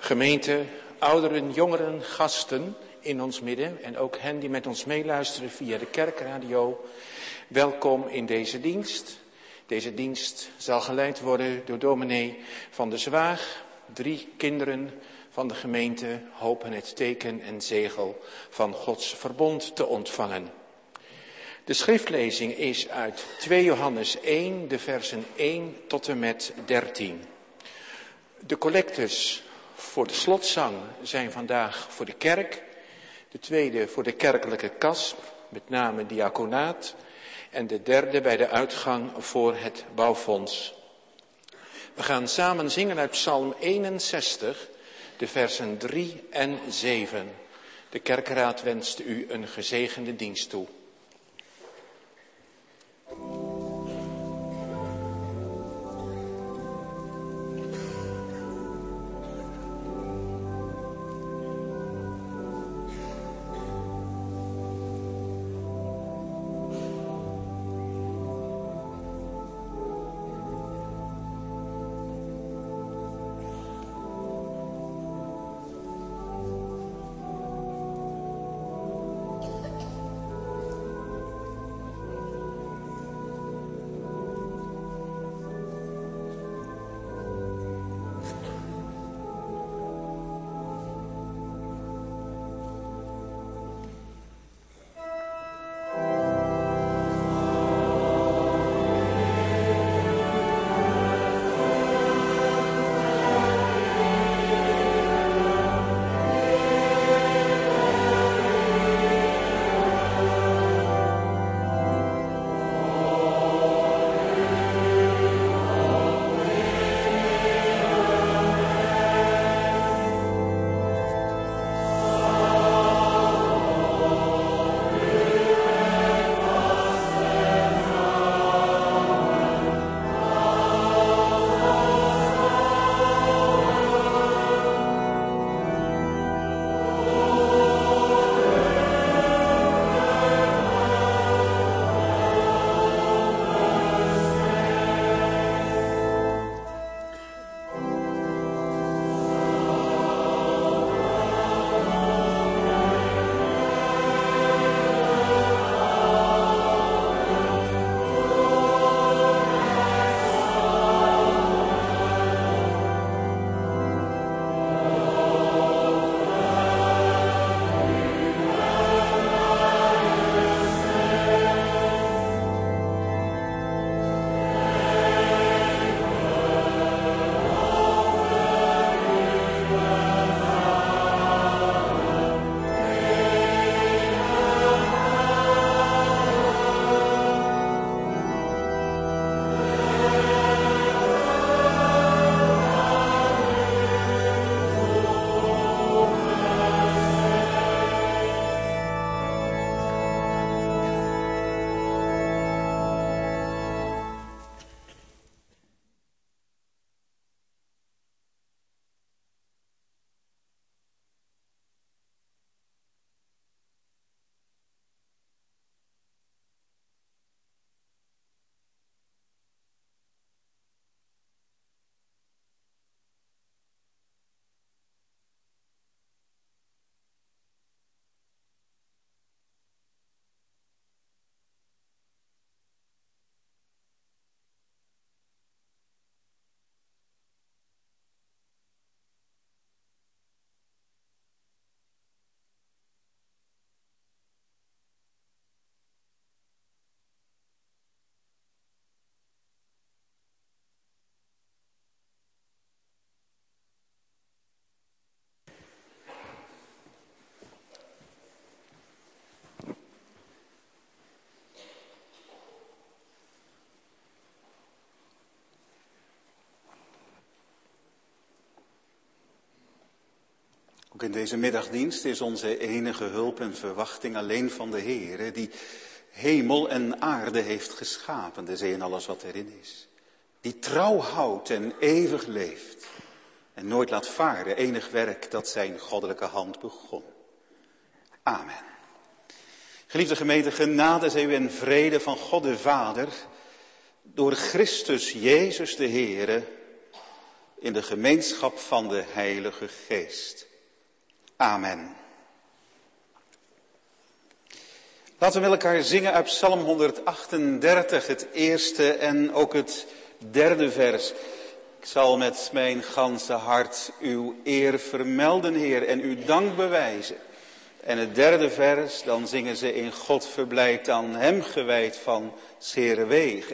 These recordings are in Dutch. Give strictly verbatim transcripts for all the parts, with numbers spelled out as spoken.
Gemeente, ouderen, jongeren, gasten in ons midden en ook hen die met ons meeluisteren via de kerkradio. Welkom in deze dienst. Deze dienst zal geleid worden door dominee Van der Zwaag. Drie kinderen van de gemeente hopen het teken en zegel van Gods verbond te ontvangen. De schriftlezing is uit twee Johannes één, de versen één tot en met dertien. De collectes voor de slotzang zijn vandaag voor de kerk. De tweede voor de kerkelijke kas, met name diaconaat. En de derde bij de uitgang voor het bouwfonds. We gaan samen zingen uit Psalm eenenzestig, de versen drie en zeven. De kerkraad wenst u een gezegende dienst toe. Ook in deze middagdienst is onze enige hulp en verwachting alleen van de Heere, die hemel en aarde heeft geschapen, de zee en alles wat erin is. Die trouw houdt en eeuwig leeft en nooit laat varen enig werk dat zijn goddelijke hand begon. Amen. Geliefde gemeente, genade zij u en vrede van God de Vader, door Christus Jezus de Heere, in de gemeenschap van de Heilige Geest. Amen. Laten we met elkaar zingen uit Psalm honderdachtendertig, het eerste en ook het derde vers. Ik zal met mijn ganse hart uw eer vermelden, Heer, en uw dank bewijzen. En het derde vers, dan zingen ze in God verblijd, aan hem gewijd van 's Heere wegen.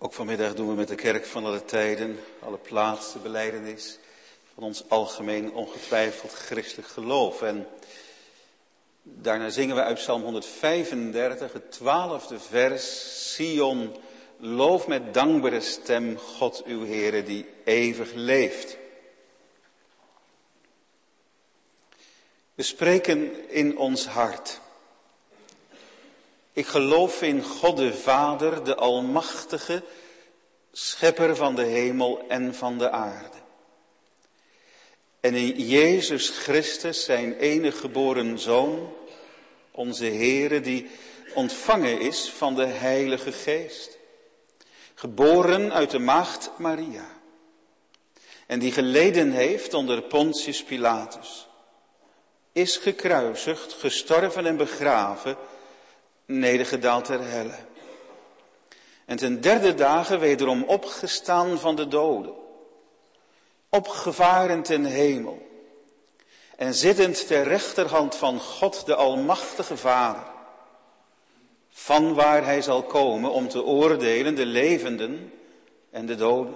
Ook vanmiddag doen we met de kerk van alle tijden, alle plaatsen, belijdenis van ons algemeen ongetwijfeld christelijk geloof. En daarna zingen we uit Psalm honderdvijfendertig, het twaalfde vers. Sion, loof met dankbare stem God uw Heere die eeuwig leeft. We spreken in ons hart. Ik geloof in God de Vader, de Almachtige, Schepper van de hemel en van de aarde. En in Jezus Christus, zijn enige geboren Zoon, onze Heere, die ontvangen is van de Heilige Geest. Geboren uit de maagd Maria. En die geleden heeft onder Pontius Pilatus. Is gekruisigd, gestorven en begraven, nedergedaald ter helle. En ten derde dagen wederom opgestaan van de doden. Opgevaren ten hemel. En zittend ter rechterhand van God de Almachtige Vader. Van waar hij zal komen om te oordelen de levenden en de doden.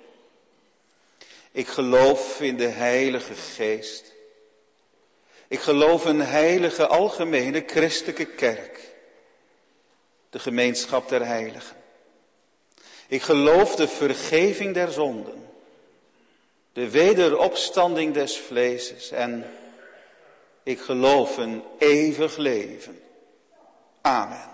Ik geloof in de Heilige Geest. Ik geloof een heilige algemene christelijke kerk. De gemeenschap der heiligen. Ik geloof de vergeving der zonden. De wederopstanding des vleeses. En ik geloof een eeuwig leven. Amen.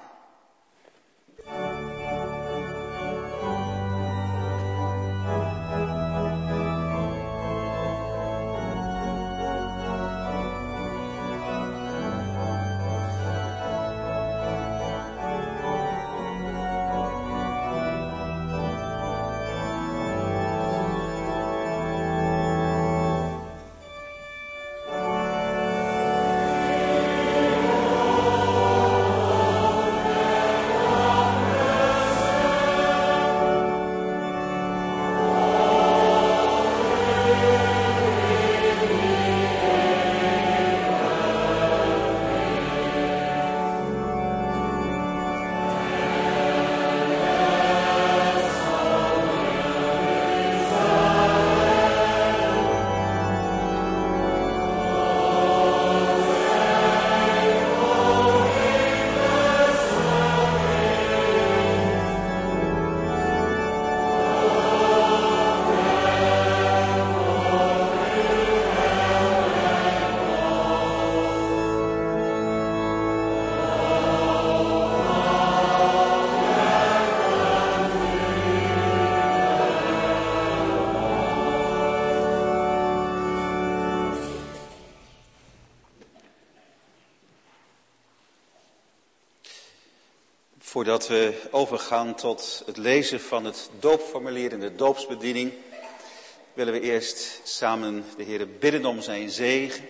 Voordat we overgaan tot het lezen van het doopformulier en de doopsbediening, willen we eerst samen de Heere bidden om zijn zegen.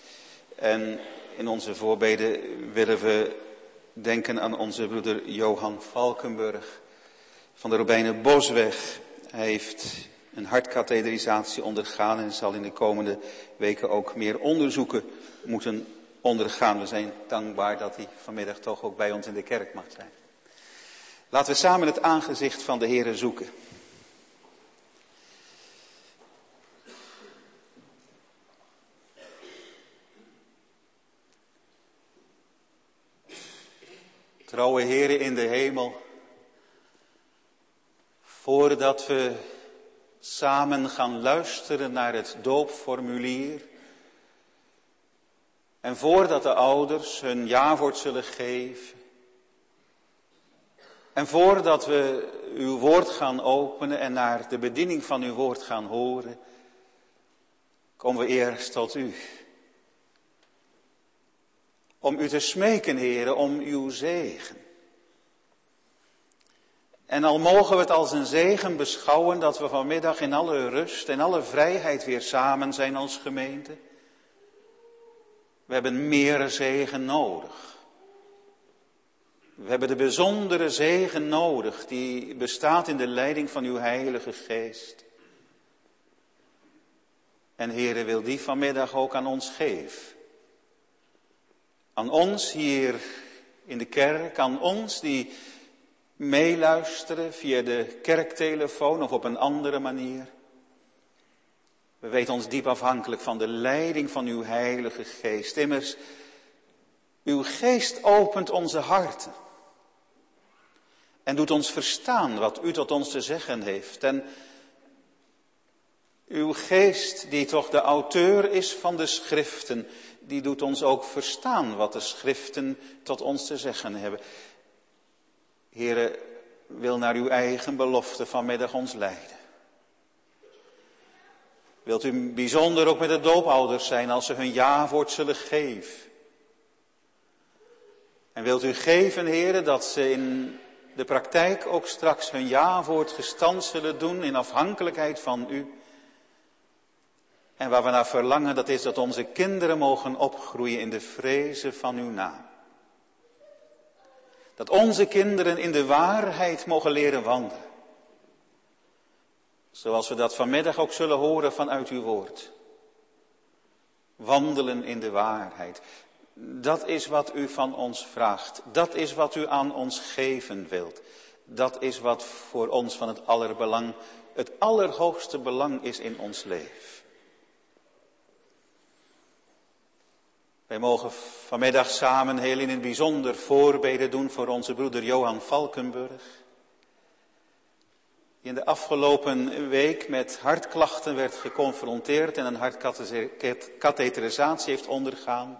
En in onze voorbeden willen we denken aan onze broeder Johan Valkenburg van de Robijnen Bosweg. Hij heeft een hartkatheterisatie ondergaan en zal in de komende weken ook meer onderzoeken moeten ondergaan. We zijn dankbaar dat hij vanmiddag toch ook bij ons in de kerk mag zijn. Laten we samen het aangezicht van de Heere zoeken. Trouwe Heere in de hemel, voordat we samen gaan luisteren naar het doopformulier en voordat de ouders hun jawoord zullen geven, en voordat we uw woord gaan openen en naar de bediening van uw woord gaan horen, komen we eerst tot u. Om u te smeken, Heere, om uw zegen. En al mogen we het als een zegen beschouwen dat we vanmiddag in alle rust en alle vrijheid weer samen zijn als gemeente. We hebben meer zegen nodig. We hebben de bijzondere zegen nodig die bestaat in de leiding van uw Heilige Geest. En Heere, wil die vanmiddag ook aan ons geven. Aan ons hier in de kerk, aan ons die meeluisteren via de kerktelefoon of op een andere manier. We weten ons diep afhankelijk van de leiding van uw Heilige Geest. Immers, uw Geest opent onze harten en doet ons verstaan wat u tot ons te zeggen heeft. En uw Geest, die toch de auteur is van de Schriften, die doet ons ook verstaan wat de Schriften tot ons te zeggen hebben. Heere, wil naar uw eigen belofte vanmiddag ons leiden. Wilt u bijzonder ook met de doopouders zijn als ze hun ja-woord zullen geven. En wilt u geven, Heere, dat ze in de praktijk ook straks hun ja-woord gestand zullen doen in afhankelijkheid van u. En waar we naar verlangen, dat is dat onze kinderen mogen opgroeien in de vrezen van uw naam. Dat onze kinderen in de waarheid mogen leren wandelen. Zoals we dat vanmiddag ook zullen horen vanuit uw woord. Wandelen in de waarheid. Dat is wat u van ons vraagt. Dat is wat u aan ons geven wilt. Dat is wat voor ons van het allerbelang, het allerhoogste belang is in ons leven. Wij mogen vanmiddag samen heel in het bijzonder voorbeden doen voor onze broeder Johan Valkenburg. Die in de afgelopen week met hartklachten werd geconfronteerd en een hartkatheterisatie heeft ondergaan.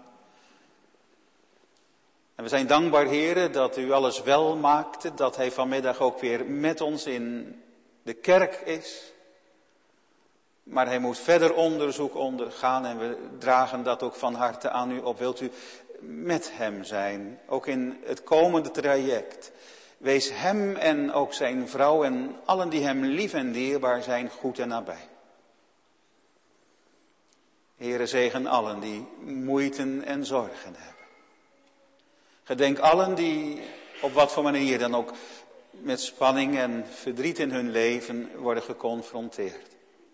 En we zijn dankbaar, Heere, dat u alles wel maakte, dat hij vanmiddag ook weer met ons in de kerk is. Maar hij moet verder onderzoek ondergaan en we dragen dat ook van harte aan u op. Wilt u met hem zijn, ook in het komende traject. Wees hem en ook zijn vrouw en allen die hem lief en dierbaar zijn goed en nabij. Heere, zegen allen die moeite en zorgen hebben. Gedenk allen die op wat voor manier dan ook met spanning en verdriet in hun leven worden geconfronteerd.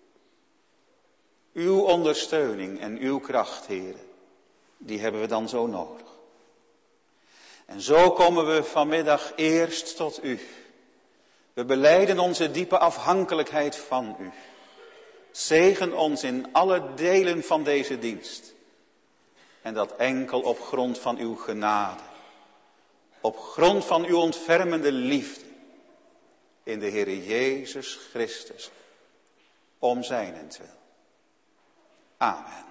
Uw ondersteuning en uw kracht, Heere, die hebben we dan zo nodig. En zo komen we vanmiddag eerst tot u. We belijden onze diepe afhankelijkheid van u. Zegen ons in alle delen van deze dienst. En dat enkel op grond van uw genade. Op grond van uw ontfermende liefde. In de Heere Jezus Christus. Om zijnentwil. Amen.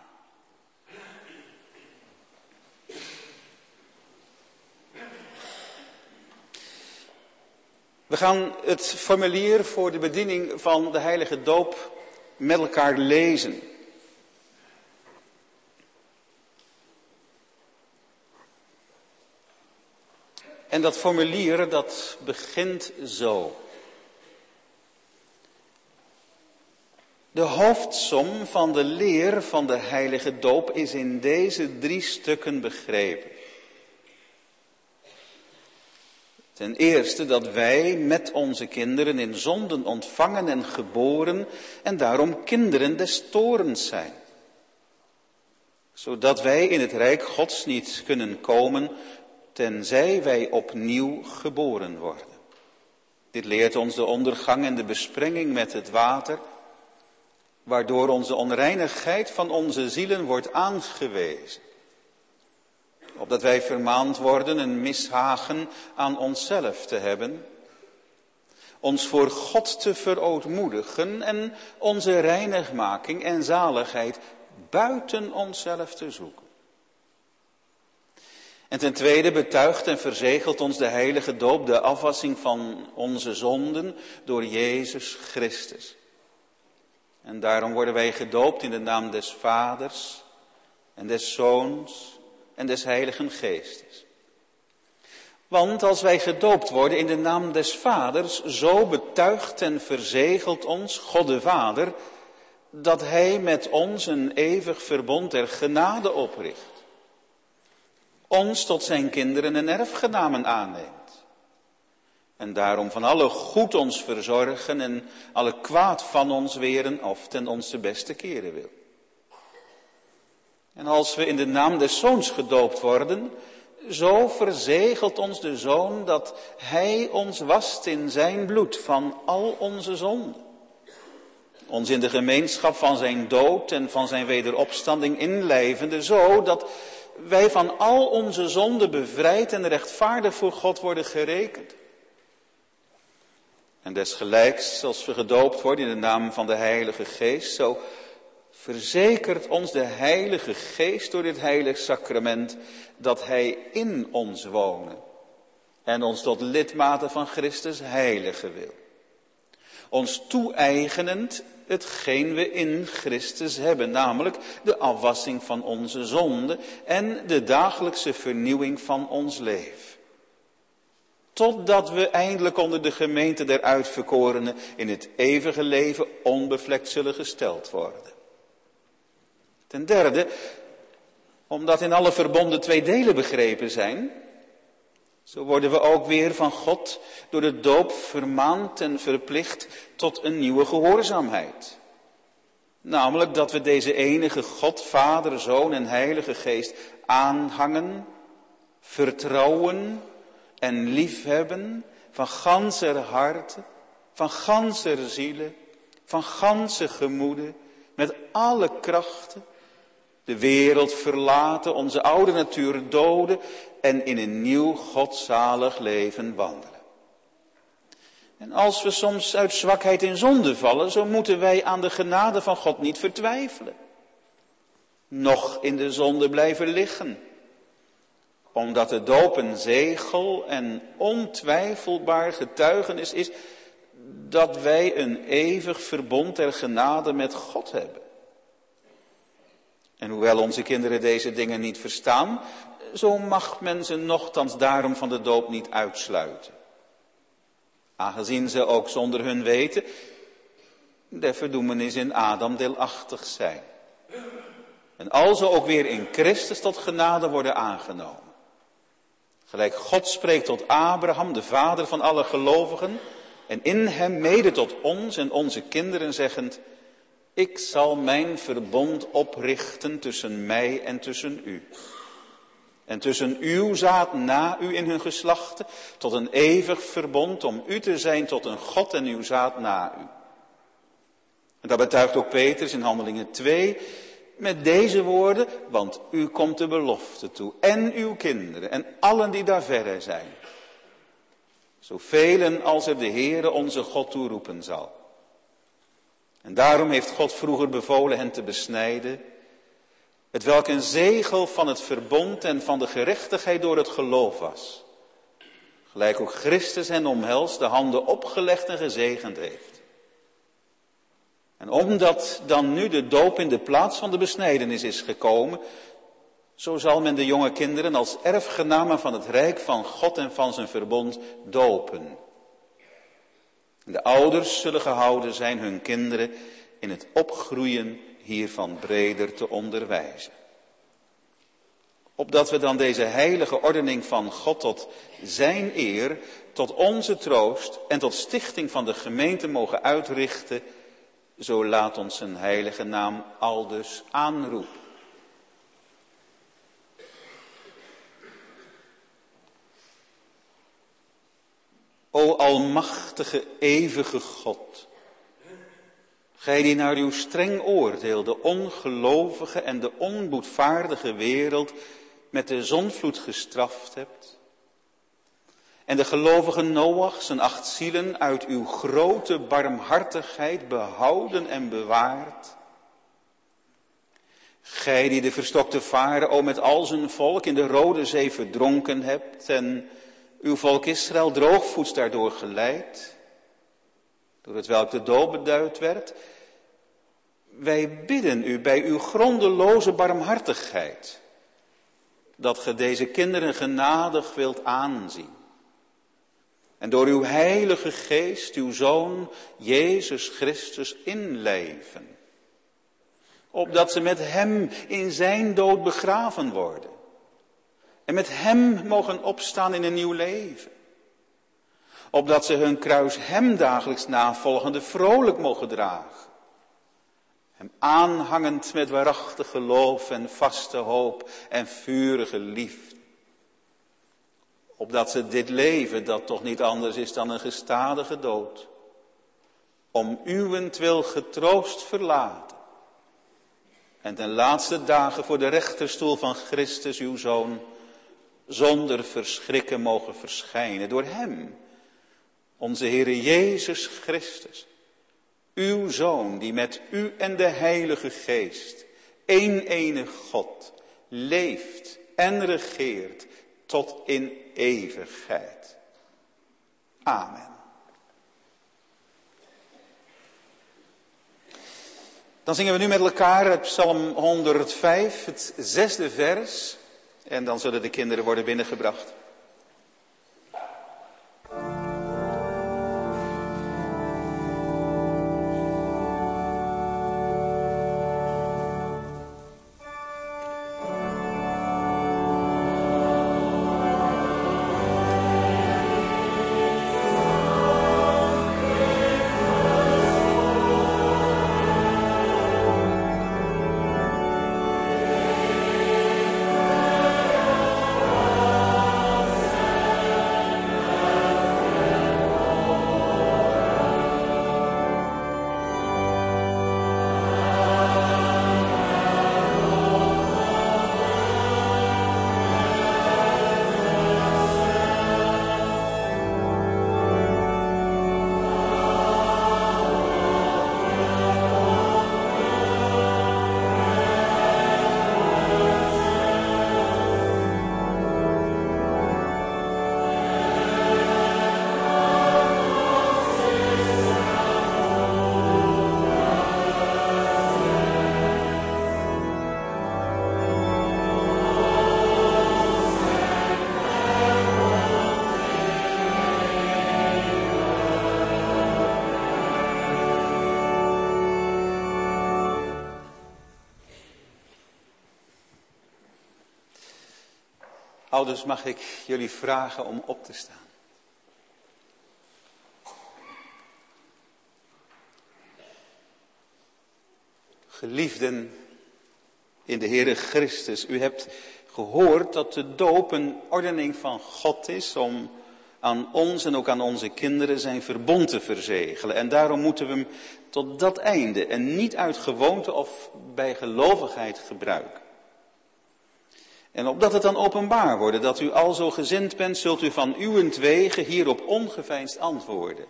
We gaan het formulier voor de bediening van de heilige doop met elkaar lezen. En dat formulier dat begint zo. De hoofdsom van de leer van de heilige doop is in deze drie stukken begrepen. Ten eerste dat wij met onze kinderen in zonden ontvangen en geboren en daarom kinderen des toorns zijn. Zodat wij in het rijk Gods niet kunnen komen tenzij wij opnieuw geboren worden. Dit leert ons de ondergang en de besprenging met het water, waardoor onze onreinigheid van onze zielen wordt aangewezen. Opdat wij vermaand worden een mishagen aan onszelf te hebben, ons voor God te verootmoedigen en onze reinigmaking en zaligheid buiten onszelf te zoeken. En ten tweede betuigt en verzegelt ons de heilige doop de afwassing van onze zonden door Jezus Christus. En daarom worden wij gedoopt in de naam des Vaders en des Zoons en des Heiligen Geestes. Want als wij gedoopt worden in de naam des Vaders, zo betuigt en verzegelt ons God de Vader, dat Hij met ons een eeuwig verbond der genade opricht. Ons tot zijn kinderen en erfgenamen aanneemt. En daarom van alle goed ons verzorgen en alle kwaad van ons weren of ten ons de beste keren wil. En als we in de naam des Zoons gedoopt worden, zo verzegelt ons de Zoon dat Hij ons wast in zijn bloed van al onze zonden. Ons in de gemeenschap van zijn dood en van zijn wederopstanding inlijvende, zo dat wij van al onze zonden bevrijd en rechtvaardig voor God worden gerekend. En desgelijks, als we gedoopt worden in de naam van de Heilige Geest, zo verzekert ons de Heilige Geest door dit heilig sacrament dat Hij in ons wonen en ons tot lidmaten van Christus heilige wil. Ons toe-eigenend hetgeen we in Christus hebben, namelijk de afwassing van onze zonden en de dagelijkse vernieuwing van ons leven. Totdat we eindelijk onder de gemeente der uitverkorenen in het eeuwige leven onbevlekt zullen gesteld worden. Ten derde, omdat in alle verbonden twee delen begrepen zijn, zo worden we ook weer van God door de doop vermaand en verplicht tot een nieuwe gehoorzaamheid. Namelijk dat we deze enige God, Vader, Zoon en Heilige Geest aanhangen, vertrouwen en liefhebben van ganser harte, van ganser ziele, van ganse gemoede, met alle krachten, de wereld verlaten, onze oude natuur doden en in een nieuw godzalig leven wandelen. En als we soms uit zwakheid in zonde vallen, zo moeten wij aan de genade van God niet vertwijfelen. Nog in de zonde blijven liggen. Omdat de doop een zegel en ontwijfelbaar getuigenis is dat wij een eeuwig verbond der genade met God hebben. En hoewel onze kinderen deze dingen niet verstaan, zo mag men ze nochtans daarom van de doop niet uitsluiten. Aangezien ze ook zonder hun weten der verdoemenis in Adam deelachtig zijn. En al ze ook weer in Christus tot genade worden aangenomen. Gelijk God spreekt tot Abraham, de vader van alle gelovigen, en in hem mede tot ons en onze kinderen zeggend: ik zal mijn verbond oprichten tussen mij en tussen u. En tussen uw zaad na u in hun geslachten, tot een eeuwig verbond om u te zijn tot een God en uw zaad na u. En dat betuigt ook Petrus in Handelingen twee, met deze woorden: want u komt de belofte toe, en uw kinderen, en allen die daar verre zijn. Zoveel als er de Heere onze God toeroepen zal. En daarom heeft God vroeger bevolen hen te besnijden, het welk een zegel van het verbond en van de gerechtigheid door het geloof was. Gelijk ook Christus hen omhelst, de handen opgelegd en gezegend heeft. En omdat dan nu de doop in de plaats van de besnijdenis is gekomen, zo zal men de jonge kinderen als erfgenamen van het rijk van God en van zijn verbond dopen. De ouders zullen gehouden zijn hun kinderen in het opgroeien hiervan breder te onderwijzen. Opdat we dan deze heilige ordening van God tot zijn eer, tot onze troost en tot stichting van de gemeente mogen uitrichten, zo laat ons zijn heilige naam aldus aanroepen. O almachtige, eeuwige God, gij die naar uw streng oordeel de ongelovige en de onboedvaardige wereld met de zondvloed gestraft hebt, en de gelovige Noach zijn acht zielen uit uw grote barmhartigheid behouden en bewaard, gij die de verstokte Farao met al zijn volk in de Rode Zee verdronken hebt en uw volk Israël droogvoets daardoor geleid, door het welk de doop beduid werd. Wij bidden u bij uw grondeloze barmhartigheid, dat ge deze kinderen genadig wilt aanzien. En door uw heilige geest, uw Zoon, Jezus Christus, inleven. Opdat ze met hem in zijn dood begraven worden. En met hem mogen opstaan in een nieuw leven. Opdat ze hun kruis hem dagelijks navolgende vrolijk mogen dragen. Hem aanhangend met waarachtig geloof en vaste hoop en vurige liefde. opdat ze dit leven, dat toch niet anders is dan een gestadige dood, om uwentwil getroost verlaten en ten laatste dagen voor de rechterstoel van Christus, uw Zoon, zonder verschrikken mogen verschijnen. Door hem, onze Heere Jezus Christus, uw Zoon, die met u en de Heilige Geest, één enig God, leeft en regeert tot in eeuwigheid. Amen. Dan zingen we nu met elkaar het Psalm honderdvijf, het zesde vers. En dan zullen de kinderen worden binnengebracht. Ouders, mag ik jullie vragen om op te staan. Geliefden in de Heere Christus, u hebt gehoord dat de doop een ordening van God is om aan ons en ook aan onze kinderen zijn verbond te verzegelen. En daarom moeten we hem tot dat einde en niet uit gewoonte of bij gelovigheid gebruiken. En opdat het dan openbaar wordt dat u al zo gezind bent, zult u van uwentwege hierop ongeveinsd antwoorden.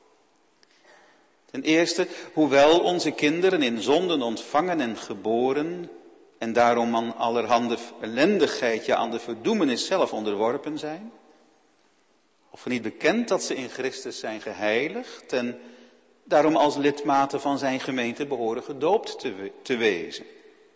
Ten eerste, hoewel onze kinderen in zonden ontvangen en geboren, en daarom aan allerhande ellendigheid, ja aan de verdoemenis zelf onderworpen zijn, of niet bekend dat ze in Christus zijn geheiligd en daarom als lidmaten van zijn gemeente behoren gedoopt te, we- te wezen.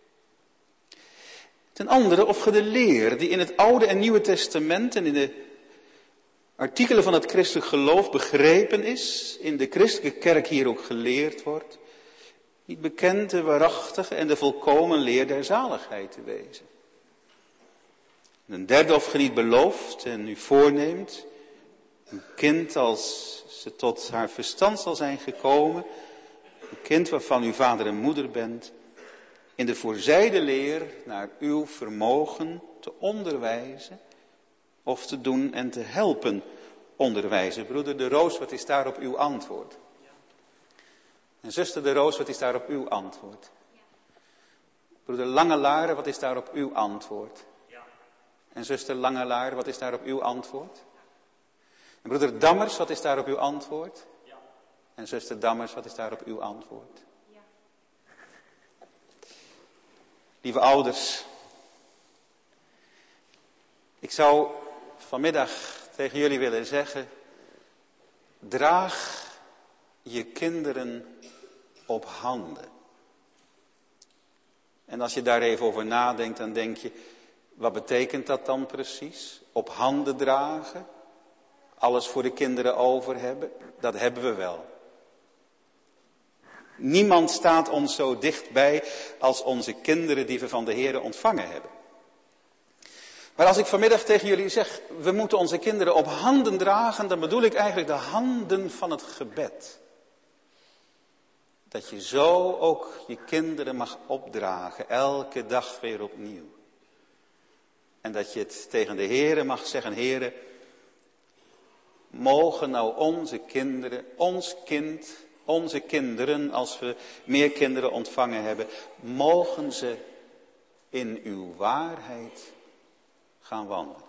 Ten andere, of ge de leer die in het Oude en Nieuwe Testament en in de artikelen van het christelijk geloof begrepen is, in de christelijke kerk hier ook geleerd wordt, niet bekend de waarachtige en de volkomen leer der zaligheid te wezen. En een derde, of ge niet belooft en u voorneemt, een kind als ze tot haar verstand zal zijn gekomen, een kind waarvan u vader en moeder bent, in de voorzijde leer naar uw vermogen te onderwijzen of te doen en te helpen onderwijzen. Broeder de Roos, wat is daarop uw antwoord? En zuster de Roos, wat is daarop uw antwoord? Broeder Langelaar, wat is daarop uw antwoord? En zuster Langelaar, wat is daarop uw antwoord? En broeder Dammers, wat is daarop uw antwoord? En zuster Dammers, wat is daarop uw antwoord? Lieve ouders, ik zou vanmiddag tegen jullie willen zeggen, draag je kinderen op handen. En als je daar even over nadenkt, dan denk je, wat betekent dat dan precies? Op handen dragen, alles voor de kinderen over hebben, dat hebben we wel. Niemand staat ons zo dichtbij als onze kinderen die we van de Heere ontvangen hebben. Maar als ik vanmiddag tegen jullie zeg, we moeten onze kinderen op handen dragen, dan bedoel ik eigenlijk de handen van het gebed. Dat je zo ook je kinderen mag opdragen, elke dag weer opnieuw. En dat je het tegen de Heere mag zeggen, Heere, mogen nou onze kinderen, ons kind, onze kinderen, als we meer kinderen ontvangen hebben, mogen ze in uw waarheid gaan wandelen.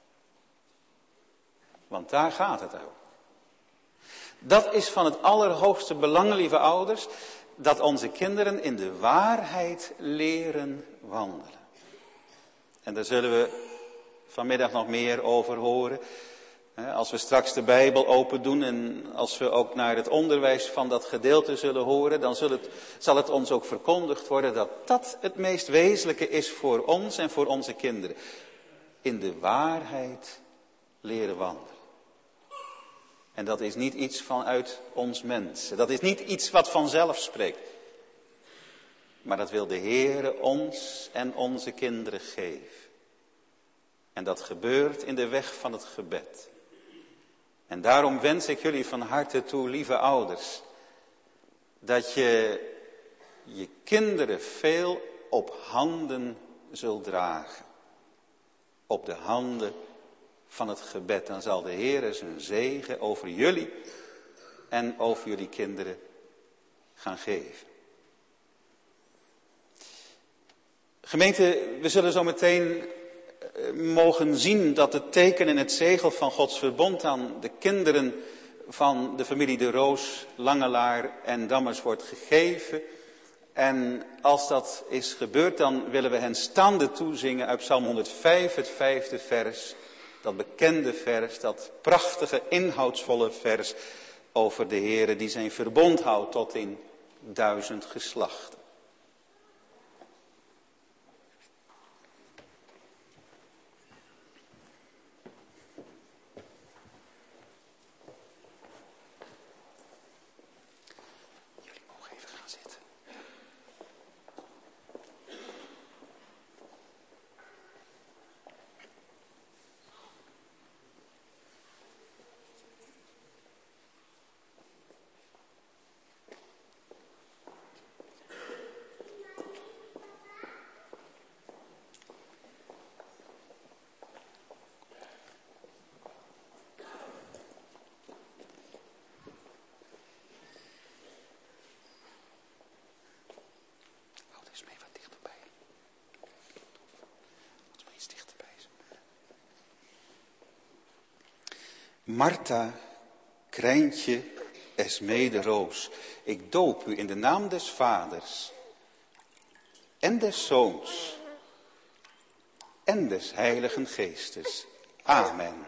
Want daar gaat het over. Dat is van het allerhoogste belang, lieve ouders, dat onze kinderen in de waarheid leren wandelen. En daar zullen we vanmiddag nog meer over horen. Als we straks de Bijbel open doen en als we ook naar het onderwijs van dat gedeelte zullen horen, dan zal het, zal het ons ook verkondigd worden dat dat het meest wezenlijke is voor ons en voor onze kinderen. In de waarheid leren wandelen. En dat is niet iets vanuit ons mensen. Dat is niet iets wat vanzelf spreekt. Maar dat wil de Heere ons en onze kinderen geven. En dat gebeurt in de weg van het gebed. En daarom wens ik jullie van harte toe, lieve ouders, dat je je kinderen veel op handen zult dragen. Op de handen van het gebed. Dan zal de Heer zijn zegen over jullie en over jullie kinderen gaan geven. Gemeente, we zullen zo meteen mogen zien dat het teken en het zegel van Gods verbond aan de kinderen van de familie De Roos, Langelaar en Dammers wordt gegeven. En als dat is gebeurd, dan willen we hen staande toezingen uit Psalm honderdvijf, het vijfde vers. Dat bekende vers, dat prachtige, inhoudsvolle vers over de Heere die zijn verbond houdt tot in duizend geslachten. Jullie mogen even gaan zitten. Martha, Krijntje, Esmee de Roos, ik doop u in de naam des Vaders en des Zoons en des Heiligen Geestes. Amen.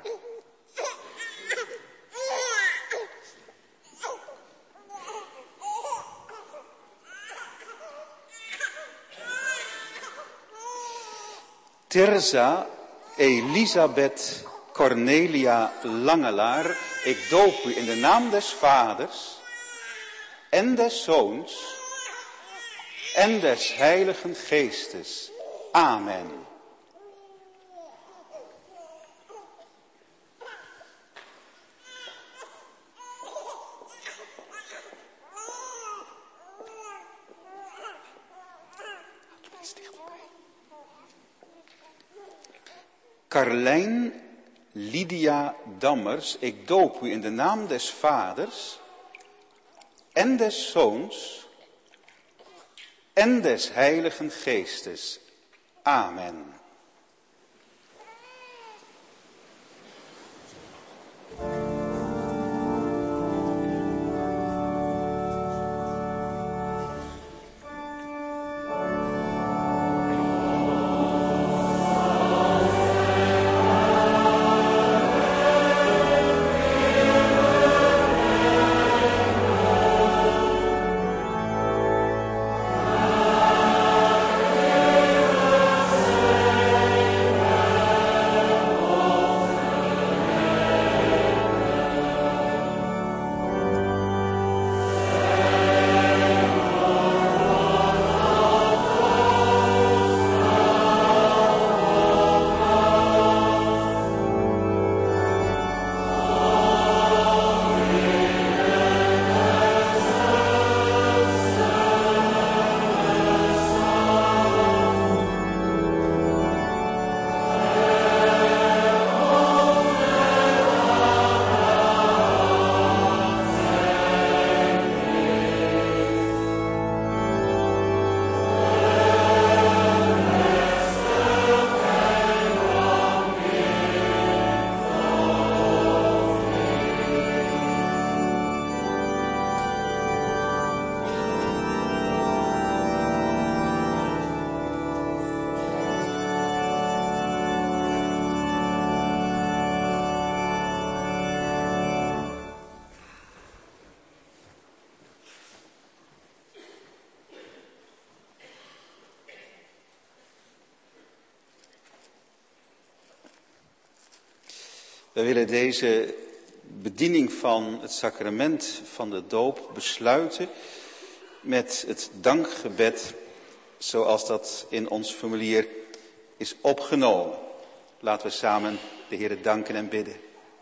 Terza, Elisabeth, Cornelia Langelaar, ik doop u in de naam des Vaders en des Zoons en des Heiligen Geestes. Amen. Carlijn Lydia Dammers, ik doop u in de naam des Vaders en des Zoons en des Heiligen Geestes. Amen. Amen. We willen deze bediening van het sacrament van de doop besluiten met het dankgebed zoals dat in ons formulier is opgenomen. Laten we samen de Heere danken en bidden.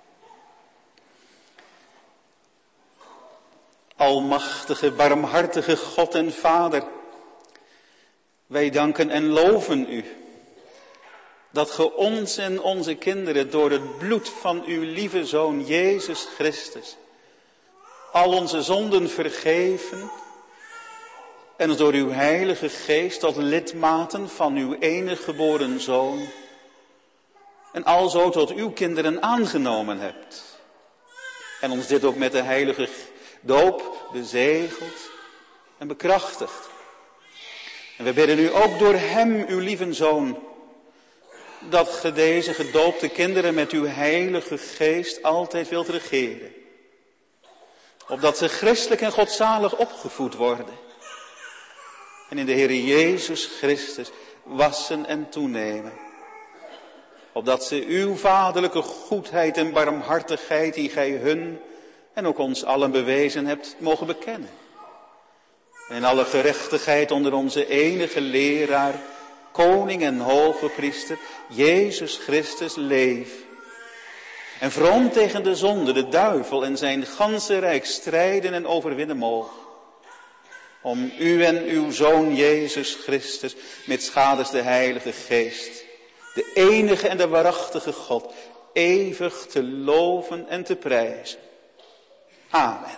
Almachtige, barmhartige God en Vader, wij danken en loven u dat ge ons en onze kinderen door het bloed van uw lieve Zoon Jezus Christus al onze zonden vergeven en ons door uw Heilige Geest tot lidmaten van uw enige geboren Zoon en alzo tot uw kinderen aangenomen hebt. En ons dit ook met de heilige doop bezegeld en bekrachtigd. En we bidden u ook door hem, uw lieve Zoon, dat ge deze gedoopte kinderen met uw Heilige Geest altijd wilt regeren. Opdat ze christelijk en godzalig opgevoed worden. En in de Heere Jezus Christus wassen en toenemen. Opdat ze uw vaderlijke goedheid en barmhartigheid die gij hun en ook ons allen bewezen hebt, mogen bekennen. En in alle gerechtigheid onder onze enige leraar, koning en hoge priester, Jezus Christus, leef. En vroom tegen de zonde, de duivel en zijn ganse rijk strijden en overwinnen mogen. Om u en uw Zoon Jezus Christus, met schades de Heilige Geest, de enige en de waarachtige God, eeuwig te loven en te prijzen. Amen.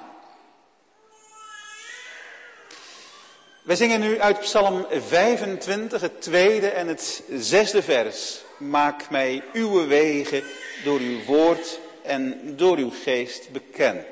Wij zingen nu uit Psalm vijfentwintig, het tweede en het zesde vers. Maak mij uw wegen door uw woord en door uw geest bekend.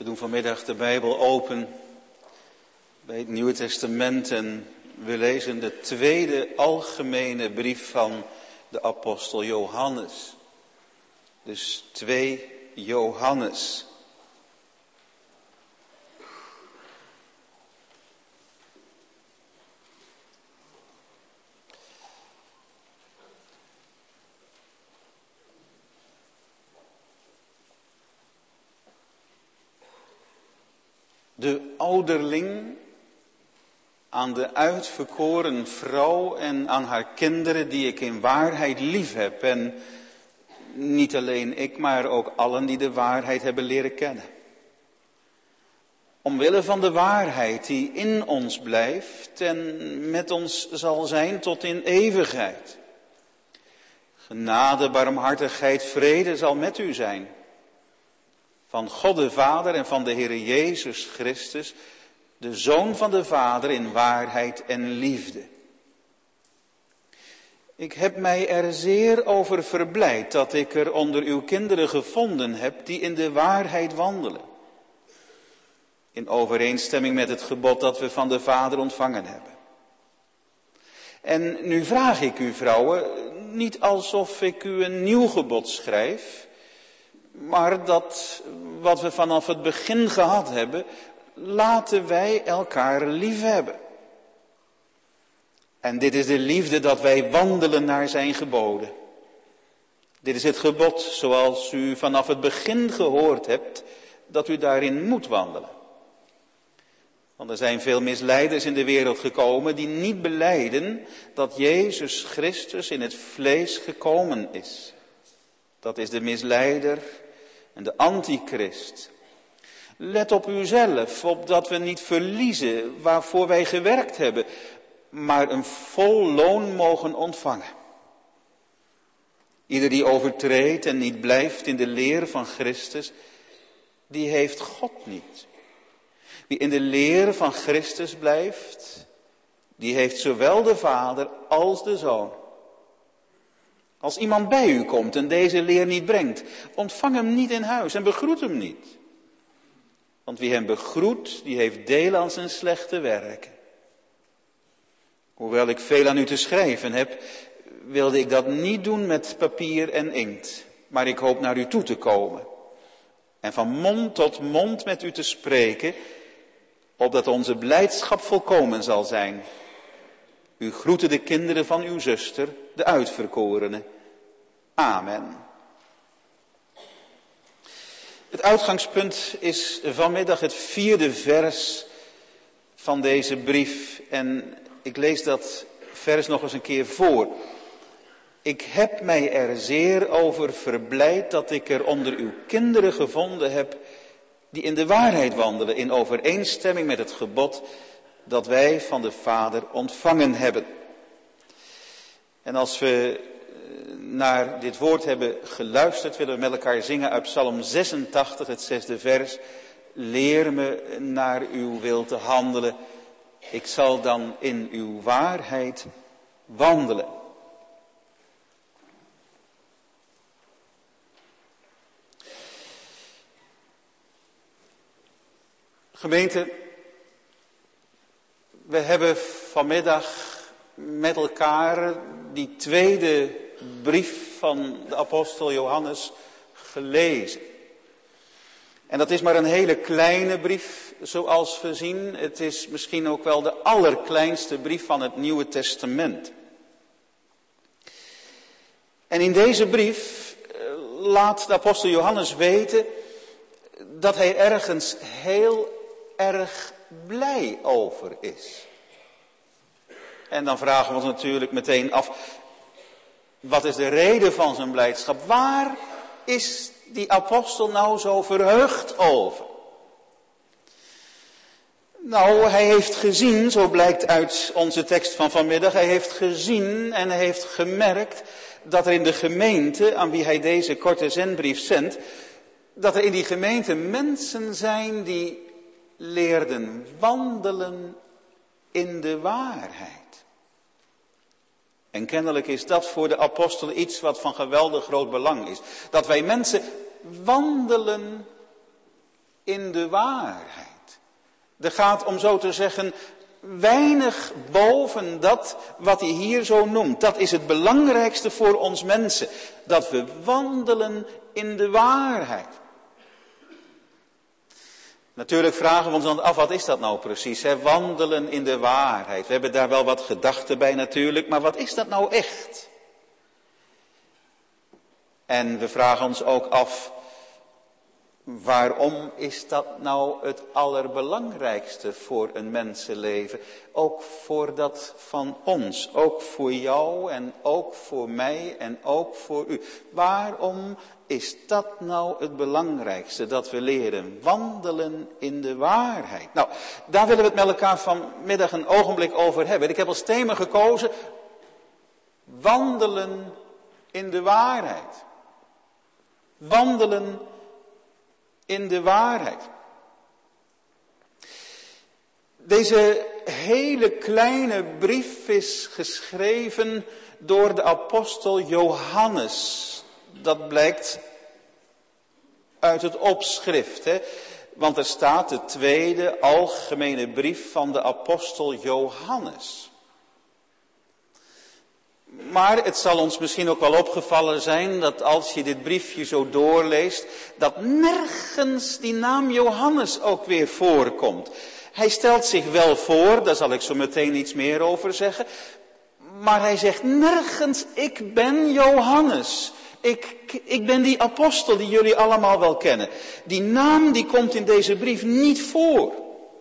doen vanmiddag de Bijbel open bij het Nieuwe Testament en we lezen de tweede algemene brief van de apostel Johannes. Dus twee Johannes. De ouderling aan de uitverkoren vrouw en aan haar kinderen die ik in waarheid lief heb. En niet alleen ik, maar ook allen die de waarheid hebben leren kennen. Omwille van de waarheid die in ons blijft en met ons zal zijn tot in eeuwigheid. Genade, barmhartigheid, vrede zal met u zijn. Van God de Vader en van de Heere Jezus Christus, de Zoon van de Vader in waarheid en liefde. Ik heb mij er zeer over verblijd dat ik er onder uw kinderen gevonden heb die in de waarheid wandelen. In overeenstemming met het gebod dat we van de Vader ontvangen hebben. En nu vraag ik u vrouwen, niet alsof ik u een nieuw gebod schrijf, maar dat wat we vanaf het begin gehad hebben, laten wij elkaar lief hebben. En dit is de liefde dat wij wandelen naar zijn geboden. Dit is het gebod zoals u vanaf het begin gehoord hebt, dat u daarin moet wandelen. Want er zijn veel misleiders in de wereld gekomen die niet belijden dat Jezus Christus in het vlees gekomen is. Dat is de misleider en de antichrist. Let op uzelf, opdat we niet verliezen waarvoor wij gewerkt hebben, maar een vol loon mogen ontvangen. Ieder die overtreedt en niet blijft in de leer van Christus, die heeft God niet. Wie in de leer van Christus blijft, die heeft zowel de Vader als de Zoon. Als iemand bij u komt en deze leer niet brengt, ontvang hem niet in huis en begroet hem niet. Want wie hem begroet, die heeft deel aan zijn slechte werken. Hoewel ik veel aan u te schrijven heb, wilde ik dat niet doen met papier en inkt. Maar ik hoop naar u toe te komen. En van mond tot mond met u te spreken, opdat onze blijdschap volkomen zal zijn. U groeten de kinderen van uw zuster, de uitverkorene. Amen. Het uitgangspunt is vanmiddag het vierde vers van deze brief. En ik lees dat vers nog eens een keer voor. Ik heb mij er zeer over verblijd dat ik er onder uw kinderen gevonden heb die in de waarheid wandelen, in overeenstemming met het gebod dat wij van de Vader ontvangen hebben. En als we naar dit woord hebben geluisterd, willen we met elkaar zingen uit Psalm zesentachtig, het zesde vers. Leer me naar uw wil te handelen. Ik zal dan in uw waarheid wandelen. Gemeente, we hebben vanmiddag met elkaar die tweede brief van de apostel Johannes gelezen. En dat is maar een hele kleine brief, zoals we zien. Het is misschien ook wel de allerkleinste brief van het Nieuwe Testament. En in deze brief laat de apostel Johannes weten dat hij ergens heel erg blij over is. En dan vragen we ons natuurlijk meteen af, wat is de reden van zijn blijdschap? Waar is die apostel nou zo verheugd over? Nou, hij heeft gezien, zo blijkt uit onze tekst van vanmiddag, hij heeft gezien en hij heeft gemerkt dat er in de gemeente, aan wie hij deze korte zendbrief zendt, dat er in die gemeente mensen zijn die leerden wandelen in de waarheid. En kennelijk is dat voor de apostel iets wat van geweldig groot belang is. Dat wij mensen wandelen in de waarheid. Er gaat, om zo te zeggen, weinig boven dat wat hij hier zo noemt. Dat is het belangrijkste voor ons mensen. Dat we wandelen in de waarheid. Natuurlijk vragen we ons dan af, wat is dat nou precies? Hè? Wandelen in de waarheid. We hebben daar wel wat gedachten bij natuurlijk, maar wat is dat nou echt? En we vragen ons ook af, waarom is dat nou het allerbelangrijkste voor een mensenleven? Ook voor dat van ons, ook voor jou en ook voor mij en ook voor u. Waarom is dat nou het belangrijkste? Dat we leren wandelen in de waarheid. Nou, daar willen we het met elkaar vanmiddag een ogenblik over hebben. Ik heb als thema gekozen, wandelen in de waarheid. Wandelen in de waarheid. Deze hele kleine brief is geschreven door de apostel Johannes. Dat blijkt uit het opschrift, hè? Want er staat de tweede algemene brief van de apostel Johannes. Maar het zal ons misschien ook wel opgevallen zijn dat als je dit briefje zo doorleest, dat nergens die naam Johannes ook weer voorkomt. Hij stelt zich wel voor, daar zal ik zo meteen iets meer over zeggen, maar hij zegt nergens, ik ben Johannes. Ik, ik ben die apostel die jullie allemaal wel kennen. Die naam die komt in deze brief niet voor.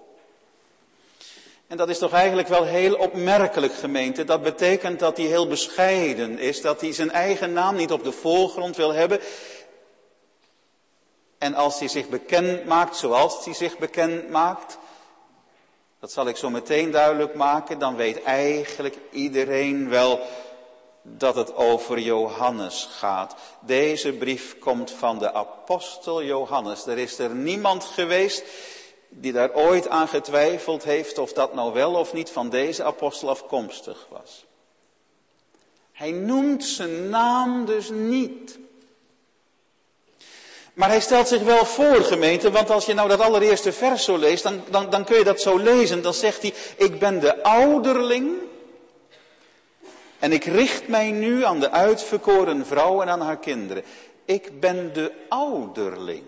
En dat is toch eigenlijk wel heel opmerkelijk, gemeente. Dat betekent dat hij heel bescheiden is. Dat hij zijn eigen naam niet op de voorgrond wil hebben. En als hij zich bekend maakt zoals hij zich bekend maakt, dat zal ik zo meteen duidelijk maken, dan weet eigenlijk iedereen wel dat het over Johannes gaat. Deze brief komt van de apostel Johannes. Er is er niemand geweest die daar ooit aan getwijfeld heeft of dat nou wel of niet van deze apostel afkomstig was. Hij noemt zijn naam dus niet. Maar hij stelt zich wel voor, gemeente, want als je nou dat allereerste vers zo leest, dan, dan, dan kun je dat zo lezen. Dan zegt hij, ik ben de ouderling en ik richt mij nu aan de uitverkoren vrouw en aan haar kinderen. Ik ben de ouderling.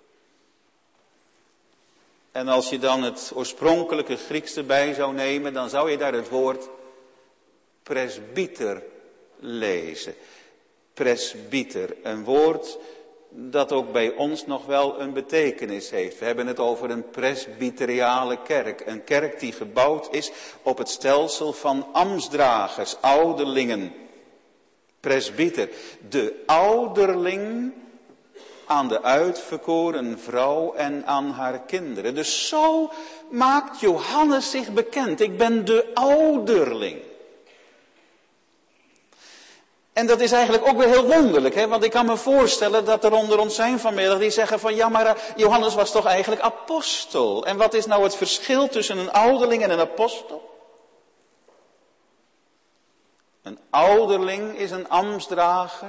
En als je dan het oorspronkelijke Grieks erbij zou nemen, dan zou je daar het woord presbyter lezen. Presbyter, een woord dat ook bij ons nog wel een betekenis heeft. We hebben het over een presbyteriale kerk. Een kerk die gebouwd is op het stelsel van ambtsdragers, ouderlingen. Presbyter, de ouderling aan de uitverkoren vrouw en aan haar kinderen. Dus zo maakt Johannes zich bekend. Ik ben de ouderling. En dat is eigenlijk ook weer heel wonderlijk, hè? Want ik kan me voorstellen dat er onder ons zijn vanmiddag die zeggen van ja, maar Johannes was toch eigenlijk apostel. En wat is nou het verschil tussen een ouderling en een apostel? Een ouderling is een ambtsdrager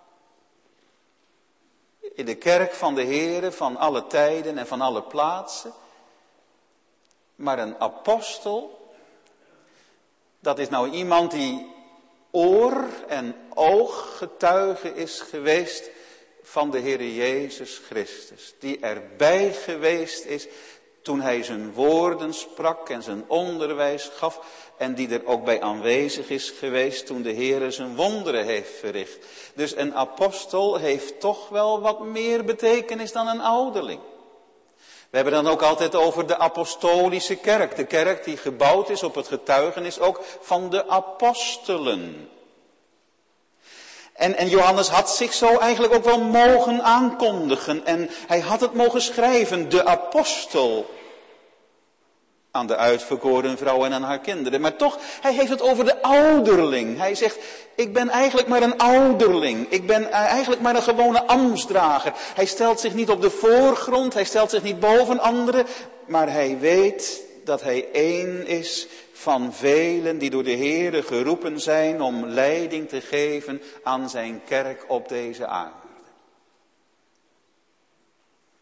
in de kerk van de Heere van alle tijden en van alle plaatsen. Maar een apostel, dat is nou iemand die oor en ooggetuige is geweest van de Heere Jezus Christus. Die erbij geweest is toen hij zijn woorden sprak en zijn onderwijs gaf. En die er ook bij aanwezig is geweest toen de Heere zijn wonderen heeft verricht. Dus een apostel heeft toch wel wat meer betekenis dan een ouderling. We hebben dan ook altijd over de apostolische kerk. De kerk die gebouwd is op het getuigenis ook van de apostelen. En, en Johannes had zich zo eigenlijk ook wel mogen aankondigen. En hij had het mogen schrijven, de apostel. Aan de uitverkoren vrouw en aan haar kinderen. Maar toch, hij heeft het over de ouderling. Hij zegt, ik ben eigenlijk maar een ouderling. Ik ben eigenlijk maar een gewone ambtsdrager. Hij stelt zich niet op de voorgrond. Hij stelt zich niet boven anderen. Maar hij weet dat hij één is van velen die door de Heere geroepen zijn om leiding te geven aan zijn kerk op deze aarde.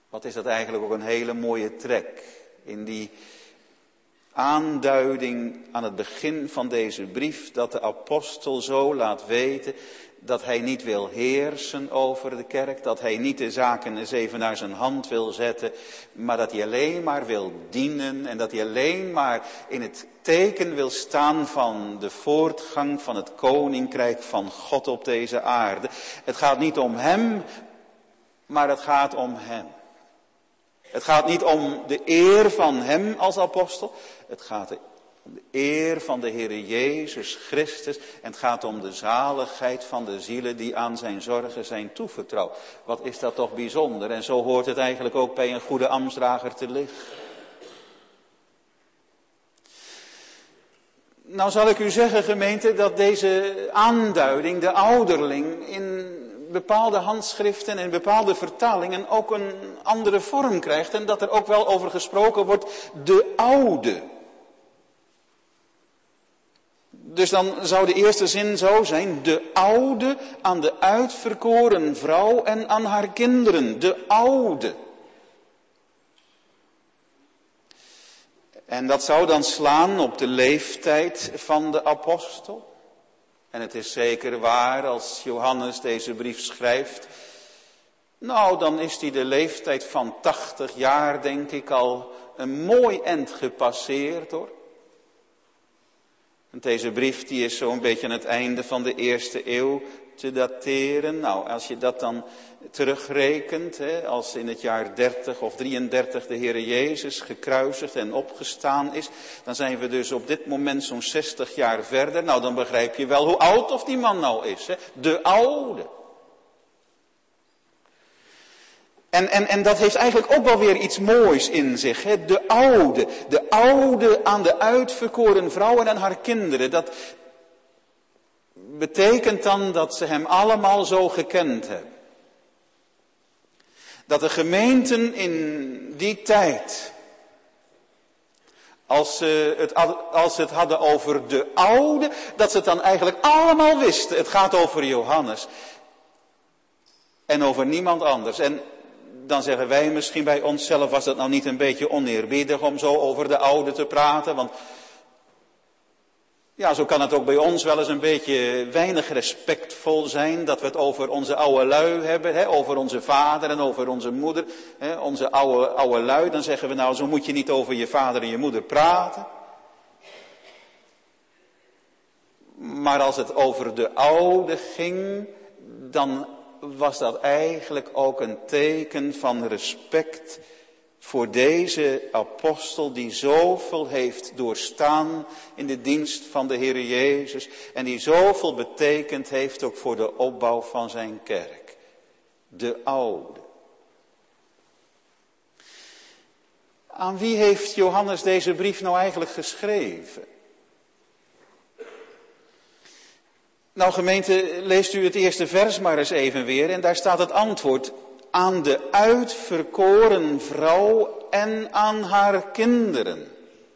Wat is dat eigenlijk ook een hele mooie trek in die aanduiding aan het begin van deze brief, dat de apostel zo laat weten dat hij niet wil heersen over de kerk, dat hij niet de zaken eens even naar zijn hand wil zetten, maar dat hij alleen maar wil dienen en dat hij alleen maar in het teken wil staan van de voortgang van het koninkrijk van God op deze aarde. Het gaat niet om hem, maar het gaat om hem. Het gaat niet om de eer van hem als apostel. Het gaat om de eer van de Heere Jezus Christus. En het gaat om de zaligheid van de zielen die aan zijn zorgen zijn toevertrouwd. Wat is dat toch bijzonder. En zo hoort het eigenlijk ook bij een goede ambtsdrager te liggen. Nou zal ik u zeggen, gemeente, dat deze aanduiding, de ouderling, in bepaalde handschriften en bepaalde vertalingen ook een andere vorm krijgt. En dat er ook wel over gesproken wordt, de oude. Dus dan zou de eerste zin zo zijn, de oude aan de uitverkoren vrouw en aan haar kinderen. De oude. En dat zou dan slaan op de leeftijd van de apostel. En het is zeker waar als Johannes deze brief schrijft. Nou, dan is hij de leeftijd van tachtig jaar, denk ik, al een mooi eind gepasseerd, hoor. En deze brief die is zo'n beetje aan het einde van de eerste eeuw te dateren. Nou, als je dat dan terugrekent, hè, als in het jaar dertig of drieëndertig de Heere Jezus gekruisigd en opgestaan is, dan zijn we dus op dit moment zo'n zestig jaar verder. Nou, dan begrijp je wel hoe oud of die man nou is, hè? De oude. En, en, en dat heeft eigenlijk ook wel weer iets moois in zich. Hè? De oude, de oude aan de uitverkoren vrouw en aan haar kinderen. Dat betekent dan dat ze hem allemaal zo gekend hebben. Dat de gemeenten in die tijd, als ze, het, als ze het hadden over de oude, dat ze het dan eigenlijk allemaal wisten. Het gaat over Johannes en over niemand anders. En dan zeggen wij misschien bij onszelf, was dat nou niet een beetje oneerbiedig om zo over de oude te praten? Want ja, zo kan het ook bij ons wel eens een beetje weinig respectvol zijn, dat we het over onze oude lui hebben, hè, over onze vader en over onze moeder, hè, onze oude, oude lui. Dan zeggen we nou, zo moet je niet over je vader en je moeder praten. Maar als het over de oude ging, dan was dat eigenlijk ook een teken van respect voor deze apostel die zoveel heeft doorstaan in de dienst van de Heere Jezus en die zoveel betekend heeft ook voor de opbouw van zijn kerk. De oude. Aan wie heeft Johannes deze brief nou eigenlijk geschreven? Nou gemeente, leest u het eerste vers maar eens even weer en daar staat het antwoord. Aan de uitverkoren vrouw en aan haar kinderen.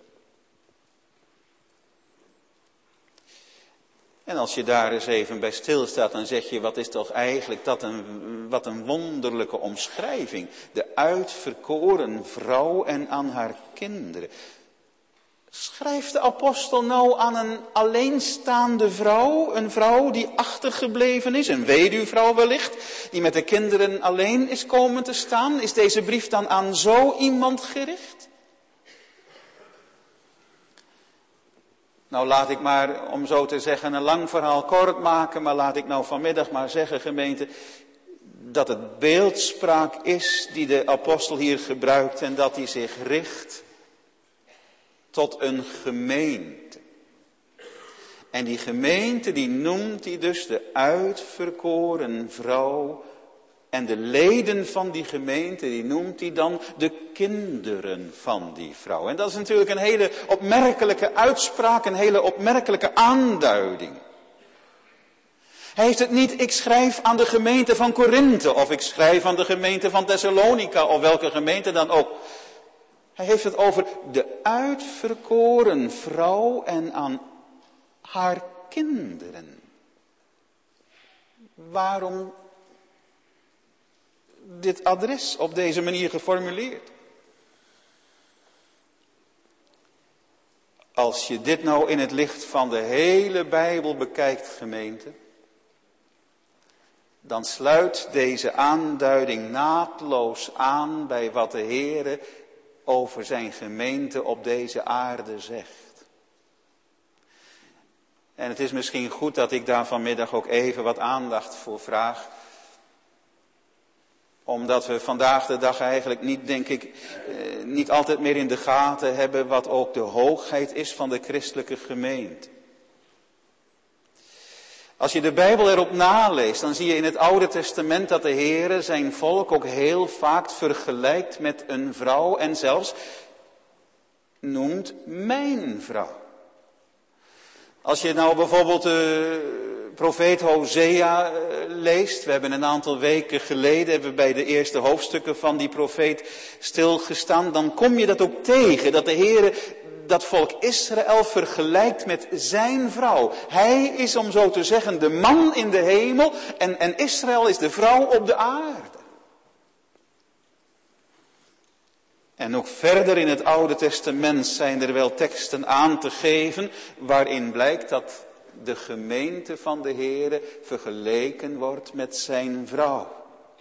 En als je daar eens even bij stilstaat, dan zeg je, wat is toch eigenlijk dat een, wat een wonderlijke omschrijving. De uitverkoren vrouw en aan haar kinderen. Schrijft de apostel nou aan een alleenstaande vrouw, een vrouw die achtergebleven is, een weduwvrouw wellicht, die met de kinderen alleen is komen te staan? Is deze brief dan aan zo iemand gericht? Nou laat ik maar, om zo te zeggen, een lang verhaal kort maken, maar laat ik nou vanmiddag maar zeggen, gemeente, dat het beeldspraak is die de apostel hier gebruikt en dat hij zich richt tot een gemeente. En die gemeente die noemt hij dus de uitverkoren vrouw. En de leden van die gemeente die noemt hij dan de kinderen van die vrouw. En dat is natuurlijk een hele opmerkelijke uitspraak, een hele opmerkelijke aanduiding. Hij heeft het niet, ik schrijf aan de gemeente van Korinthe of ik schrijf aan de gemeente van Thessalonica of welke gemeente dan ook. Hij heeft het over de uitverkoren vrouw en aan haar kinderen. Waarom dit adres op deze manier geformuleerd? Als je dit nou in het licht van de hele Bijbel bekijkt, gemeente, dan sluit deze aanduiding naadloos aan bij wat de Heere over zijn gemeente op deze aarde zegt. En het is misschien goed dat ik daar vanmiddag ook even wat aandacht voor vraag. Omdat we vandaag de dag eigenlijk niet, denk ik, eh, niet altijd meer in de gaten hebben wat ook de hoogheid is van de christelijke gemeente. Als je de Bijbel erop naleest, dan zie je in het Oude Testament dat de Heere zijn volk ook heel vaak vergelijkt met een vrouw en zelfs noemt mijn vrouw. Als je nou bijvoorbeeld de profeet Hosea leest, we hebben een aantal weken geleden hebben we bij de eerste hoofdstukken van die profeet stilgestaan, dan kom je dat ook tegen, dat de Heere dat volk Israël vergelijkt met zijn vrouw. Hij is, om zo te zeggen, de man in de hemel en, en Israël is de vrouw op de aarde. En ook verder in het Oude Testament zijn er wel teksten aan te geven waarin blijkt dat de gemeente van de Heere vergeleken wordt met zijn vrouw.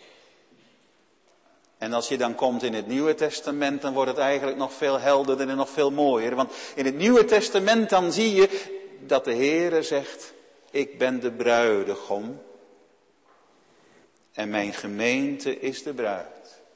En als je dan komt in het Nieuwe Testament, dan wordt het eigenlijk nog veel helderder en nog veel mooier. Want in het Nieuwe Testament dan zie je dat de Heere zegt, ik ben de bruidegom en mijn gemeente is de bruid.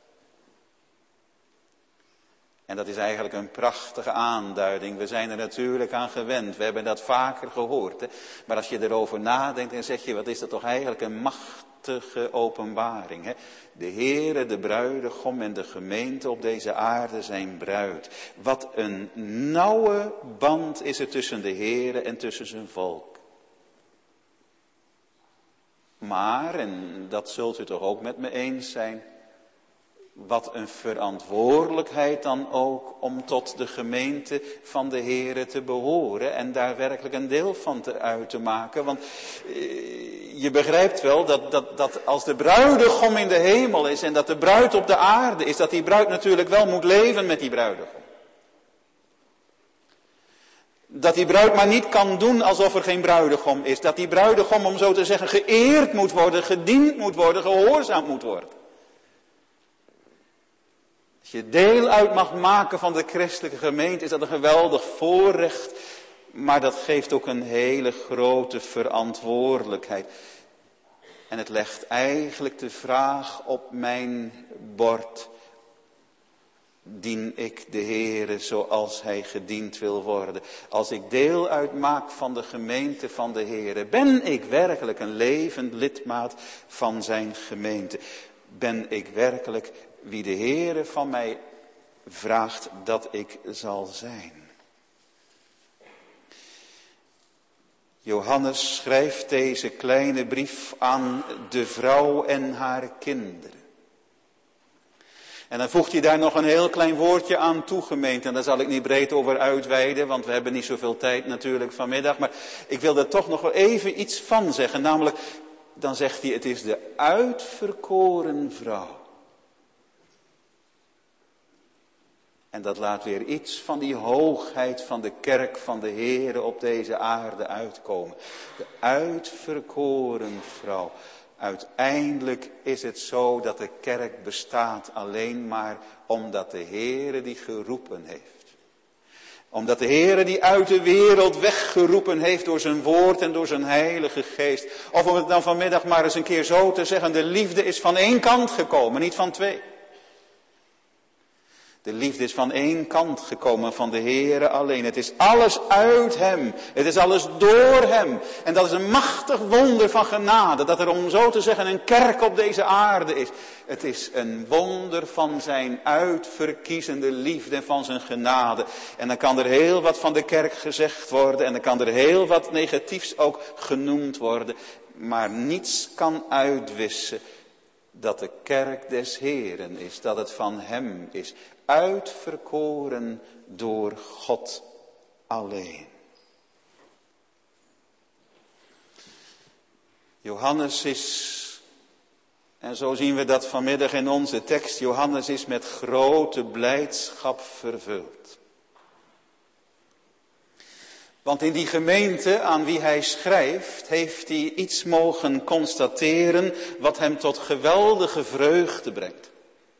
En dat is eigenlijk een prachtige aanduiding. We zijn er natuurlijk aan gewend. We hebben dat vaker gehoord. Hè? Maar als je erover nadenkt, dan zeg je, wat is dat toch eigenlijk een machtige openbaring. Hè? De Heere, de bruidegom en de gemeente op deze aarde zijn bruid. Wat een nauwe band is er tussen de Heere en tussen zijn volk. Maar, en dat zult u toch ook met me eens zijn, wat een verantwoordelijkheid dan ook om tot de gemeente van de Heere te behoren en daar werkelijk een deel van te uit te maken. Want eh, je begrijpt wel dat, dat, dat als de bruidegom in de hemel is en dat de bruid op de aarde is, dat die bruid natuurlijk wel moet leven met die bruidegom. Dat die bruid maar niet kan doen alsof er geen bruidegom is. Dat die bruidegom, om zo te zeggen, geëerd moet worden, gediend moet worden, gehoorzaamd moet worden. Als je deel uit mag maken van de christelijke gemeente, is dat een geweldig voorrecht. Maar dat geeft ook een hele grote verantwoordelijkheid. En het legt eigenlijk de vraag op mijn bord. Dien ik de Heere zoals hij gediend wil worden? Als ik deel uitmaak van de gemeente van de Heere, ben ik werkelijk een levend lidmaat van zijn gemeente? Ben ik werkelijk wie de Heere van mij vraagt dat ik zal zijn? Johannes schrijft deze kleine brief aan de vrouw en haar kinderen. En dan voegt hij daar nog een heel klein woordje aan toe, gemeente. En daar zal ik niet breed over uitweiden, want we hebben niet zoveel tijd natuurlijk vanmiddag. Maar ik wil er toch nog wel even iets van zeggen. Namelijk, dan zegt hij, het is de uitverkoren vrouw. En dat laat weer iets van die hoogheid van de kerk van de Heere op deze aarde uitkomen. De uitverkoren vrouw. Uiteindelijk is het zo dat de kerk bestaat alleen maar omdat de Heere die geroepen heeft. Omdat de Heere die uit de wereld weggeroepen heeft door zijn woord en door zijn heilige geest. Of om het dan vanmiddag maar eens een keer zo te zeggen, de liefde is van één kant gekomen, niet van twee. De liefde is van één kant gekomen, van de Heere alleen. Het is alles uit hem. Het is alles door hem. En dat is een machtig wonder van genade. Dat er, om zo te zeggen, een kerk op deze aarde is. Het is een wonder van zijn uitverkiezende liefde en van zijn genade. En dan kan er heel wat van de kerk gezegd worden. En dan kan er heel wat negatiefs ook genoemd worden. Maar niets kan uitwissen dat de kerk des Heeren is. Dat het van hem is. Uitverkoren door God alleen. Johannes is En zo zien we dat vanmiddag in onze tekst. Johannes is met grote blijdschap vervuld. Want in die gemeente aan wie hij schrijft, heeft hij iets mogen constateren wat hem tot geweldige vreugde brengt.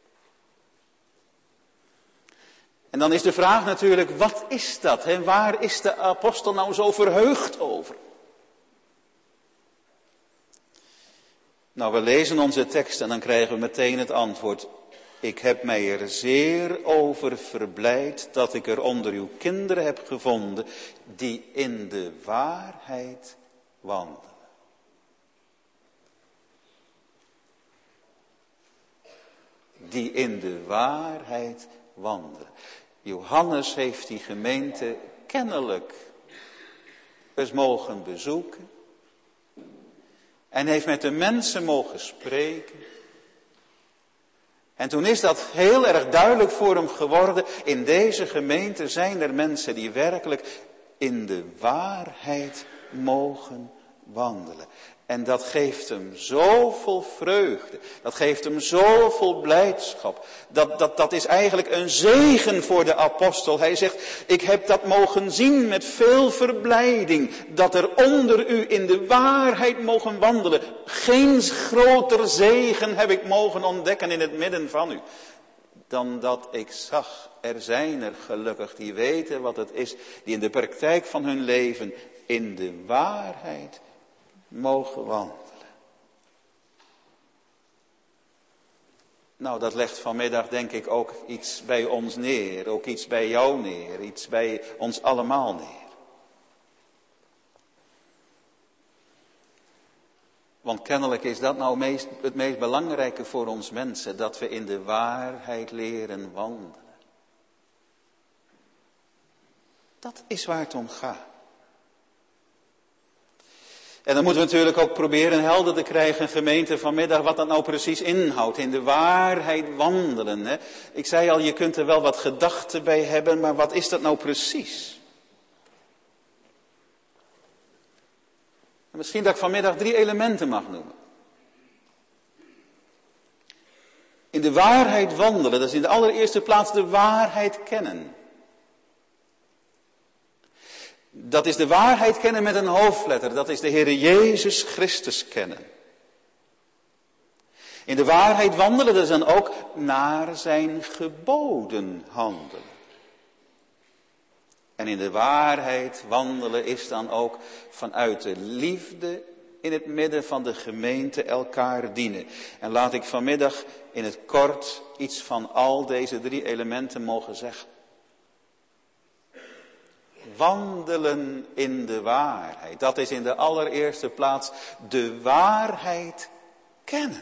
En dan is de vraag natuurlijk, wat is dat? Hè? Waar is de apostel nou zo verheugd over? Nou, we lezen onze tekst en dan krijgen we meteen het antwoord. Ik heb mij er zeer over verblijd dat ik er onder uw kinderen heb gevonden die in de waarheid wandelen. Die in de waarheid wandelen. Johannes heeft die gemeente kennelijk eens mogen bezoeken. En heeft met de mensen mogen spreken. En toen is dat heel erg duidelijk voor hem geworden. In deze gemeente zijn er mensen die werkelijk in de waarheid mogen wandelen. En dat geeft hem zoveel vreugde. Dat geeft hem zoveel blijdschap. Dat, dat, dat is eigenlijk een zegen voor de apostel. Hij zegt, ik heb dat mogen zien met veel verblijding. Dat er onder u in de waarheid mogen wandelen. Geen groter zegen heb ik mogen ontdekken in het midden van u. Dan dat ik zag, er zijn er gelukkig die weten wat het is. Die in de praktijk van hun leven in de waarheid mogen wandelen. Nou, dat legt vanmiddag denk ik ook iets bij ons neer. Ook iets bij jou neer. Iets bij ons allemaal neer. Want kennelijk is dat nou meest, het meest belangrijke voor ons mensen. Dat we in de waarheid leren wandelen. Dat is waar het om gaat. En dan moeten we natuurlijk ook proberen helder te krijgen, gemeente, vanmiddag, wat dat nou precies inhoudt. In de waarheid wandelen. Hè? Ik zei al, je kunt er wel wat gedachten bij hebben, maar wat is dat nou precies? En misschien dat ik vanmiddag drie elementen mag noemen. In de waarheid wandelen, dat is in de allereerste plaats de waarheid kennen. Dat is de waarheid kennen met een hoofdletter. Dat is de Heer Jezus Christus kennen. In de waarheid wandelen, dat is dan ook naar zijn geboden handelen. En in de waarheid wandelen is dan ook vanuit de liefde in het midden van de gemeente elkaar dienen. En laat ik vanmiddag in het kort iets van al deze drie elementen mogen zeggen. Wandelen in de waarheid. Dat is in de allereerste plaats de waarheid kennen.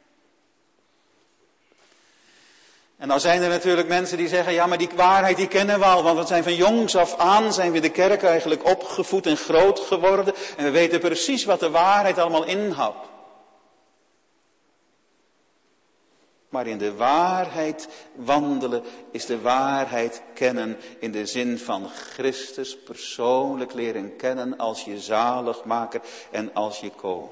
En nou zijn er natuurlijk mensen die zeggen, ja maar die waarheid die kennen we al. Want we zijn van jongs af aan, zijn we de kerk eigenlijk opgevoed en groot geworden. En we weten precies wat de waarheid allemaal inhoudt. Maar in de waarheid wandelen is de waarheid kennen in de zin van Christus persoonlijk leren kennen als je zaligmaker en als je koning.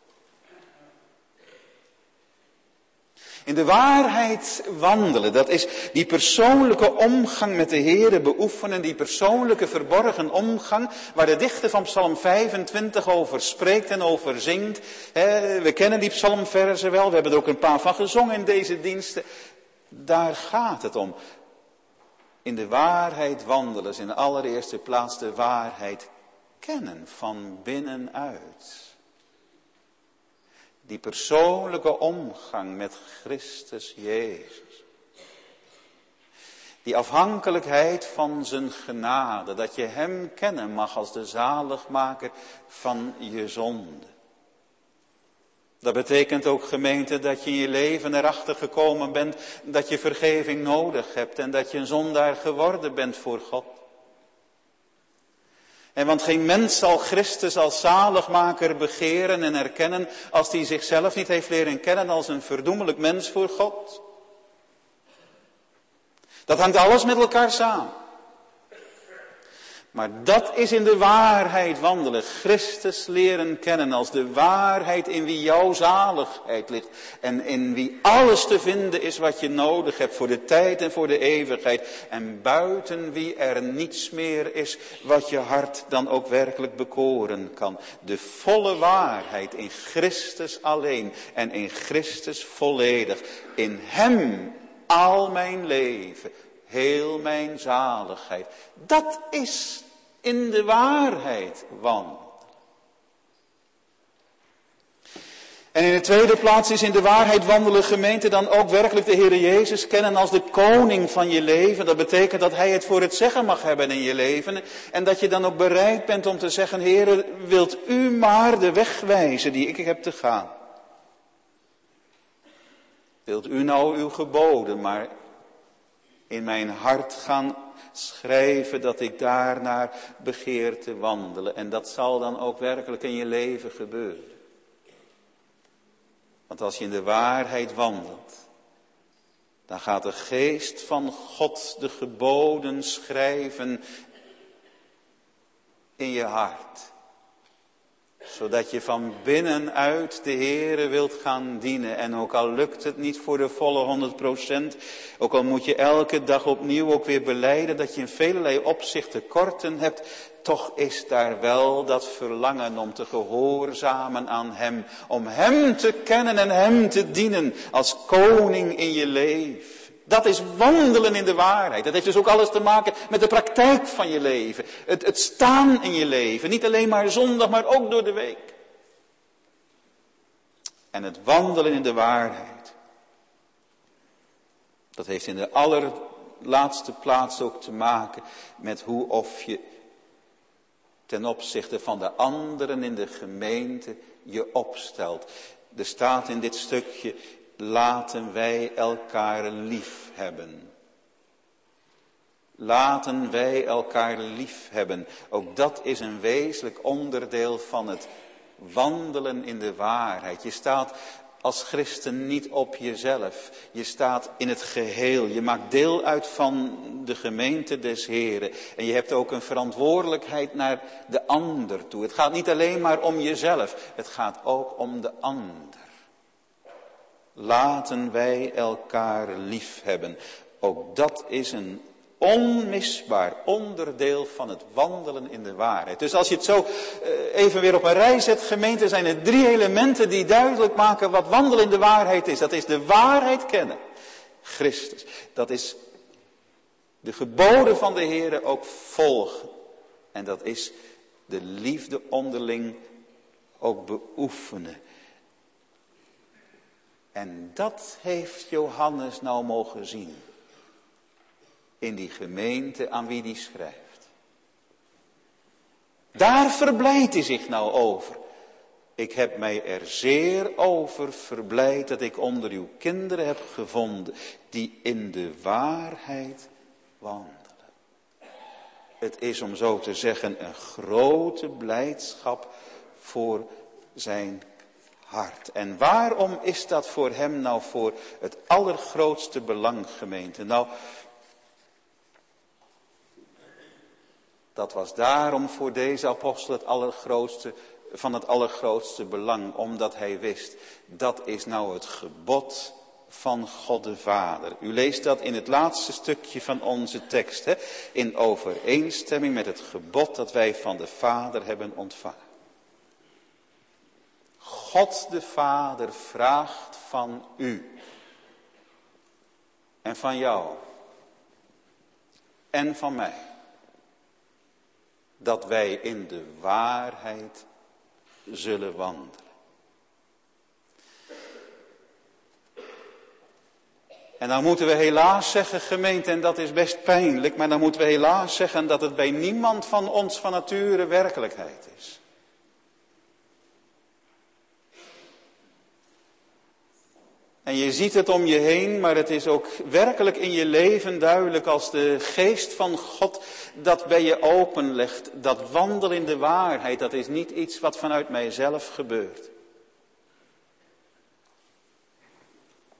In de waarheid wandelen, dat is die persoonlijke omgang met de Heere beoefenen, die persoonlijke verborgen omgang, waar de dichter van Psalm vijfentwintig over spreekt en over zingt. We kennen die psalmverzen wel, we hebben er ook een paar van gezongen in deze diensten. Daar gaat het om. In de waarheid wandelen is in de allereerste plaats de waarheid kennen van binnenuit. Die persoonlijke omgang met Christus Jezus. Die afhankelijkheid van zijn genade. Dat je hem kennen mag als de zaligmaker van je zonde. Dat betekent ook, gemeente, dat je in je leven erachter gekomen bent dat je vergeving nodig hebt. En dat je een zondaar geworden bent voor God. En want geen mens zal Christus als zaligmaker begeren en erkennen als hij zichzelf niet heeft leren kennen als een verdoemelijk mens voor God. Dat hangt alles met elkaar samen. Maar dat is in de waarheid wandelen. Christus leren kennen als de waarheid in wie jouw zaligheid ligt. En in wie alles te vinden is wat je nodig hebt voor de tijd en voor de eeuwigheid. En buiten wie er niets meer is wat je hart dan ook werkelijk bekoren kan. De volle waarheid in Christus alleen en in Christus volledig. In hem al mijn leven. Heel mijn zaligheid. Dat is in de waarheid wandelen. En in de tweede plaats is in de waarheid wandelen gemeente dan ook werkelijk de Heer Jezus kennen als de koning van je leven. Dat betekent dat Hij het voor het zeggen mag hebben in je leven. En dat je dan ook bereid bent om te zeggen, Heer, wilt u maar de weg wijzen die ik heb te gaan. Wilt u nou uw geboden maar in mijn hart gaan schrijven dat ik daarnaar begeer te wandelen. En dat zal dan ook werkelijk in je leven gebeuren. Want als je in de waarheid wandelt, dan gaat de geest van God de geboden schrijven in je hart. Zodat je van binnenuit de Heere wilt gaan dienen. En ook al lukt het niet voor de volle honderd procent. Ook al moet je elke dag opnieuw ook weer belijden dat je in velelei opzicht tekorten hebt. Toch is daar wel dat verlangen om te gehoorzamen aan Hem. Om Hem te kennen en Hem te dienen als koning in je leven. Dat is wandelen in de waarheid. Dat heeft dus ook alles te maken met de praktijk van je leven. Het, het staan in je leven. Niet alleen maar zondag, maar ook door de week. En het wandelen in de waarheid. Dat heeft in de allerlaatste plaats ook te maken met hoe of je ten opzichte van de anderen in de gemeente je opstelt. Er staat in dit stukje, laten wij elkaar lief hebben. Laten wij elkaar lief hebben. Ook dat is een wezenlijk onderdeel van het wandelen in de waarheid. Je staat als christen niet op jezelf. Je staat in het geheel. Je maakt deel uit van de gemeente des Heren. En je hebt ook een verantwoordelijkheid naar de ander toe. Het gaat niet alleen maar om jezelf. Het gaat ook om de ander. Laten wij elkaar lief hebben. Ook dat is een onmisbaar onderdeel van het wandelen in de waarheid. Dus als je het zo even weer op een rij zet, gemeente, zijn er drie elementen die duidelijk maken wat wandelen in de waarheid is. Dat is de waarheid kennen. Christus. Dat is de geboden van de Heere ook volgen. En dat is de liefde onderling ook beoefenen. En dat heeft Johannes nou mogen zien. In die gemeente aan wie die schrijft. Daar verblijdt hij zich nou over. Ik heb mij er zeer over verblijd dat ik onder uw kinderen heb gevonden. Die in de waarheid wandelen. Het is om zo te zeggen een grote blijdschap voor zijn hart. En waarom is dat voor hem nou voor het allergrootste belang, gemeente? Nou, dat was daarom voor deze apostel het allergrootste, van het allergrootste belang. Omdat hij wist, dat is nou het gebod van God de Vader. U leest dat in het laatste stukje van onze tekst. Hè? In overeenstemming met het gebod dat wij van de Vader hebben ontvangen. God de Vader vraagt van u. En van jou. En van mij. Dat wij in de waarheid zullen wandelen. En dan moeten we helaas zeggen, gemeente, en dat is best pijnlijk, maar dan moeten we helaas zeggen dat het bij niemand van ons van nature werkelijkheid is. En je ziet het om je heen, maar het is ook werkelijk in je leven duidelijk als de geest van God dat bij je openlegt. Dat wandelen in de waarheid, dat is niet iets wat vanuit mijzelf gebeurt.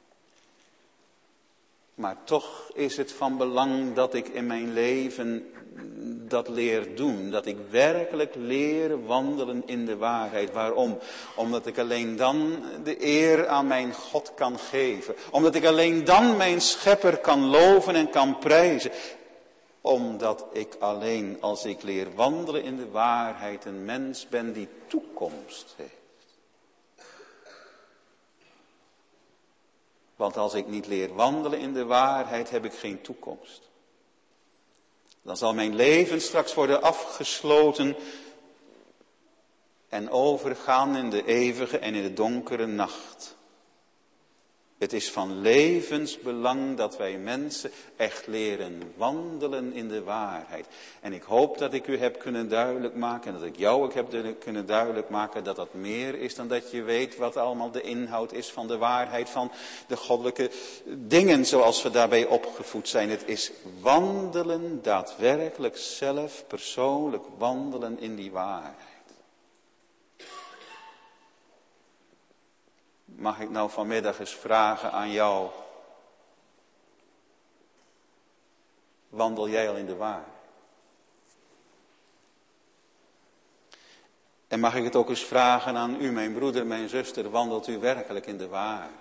Maar toch is het van belang dat ik in mijn leven dat leer doen. Dat ik werkelijk leer wandelen in de waarheid. Waarom? Omdat ik alleen dan de eer aan mijn God kan geven. Omdat ik alleen dan mijn schepper kan loven en kan prijzen. Omdat ik alleen als ik leer wandelen in de waarheid een mens ben die toekomst heeft. Want als ik niet leer wandelen in de waarheid, heb ik geen toekomst. Dan zal mijn leven straks worden afgesloten en overgaan in de eeuwige en in de donkere nacht. Het is van levensbelang dat wij mensen echt leren wandelen in de waarheid. En ik hoop dat ik u heb kunnen duidelijk maken, en dat ik jou ook heb kunnen duidelijk maken, dat dat meer is dan dat je weet wat allemaal de inhoud is van de waarheid, van de goddelijke dingen zoals we daarbij opgevoed zijn. Het is wandelen, daadwerkelijk zelf, persoonlijk wandelen in die waarheid. Mag ik nou vanmiddag eens vragen aan jou, wandel jij al in de waarheid? En mag ik het ook eens vragen aan u, mijn broeder, mijn zuster, wandelt u werkelijk in de waarheid?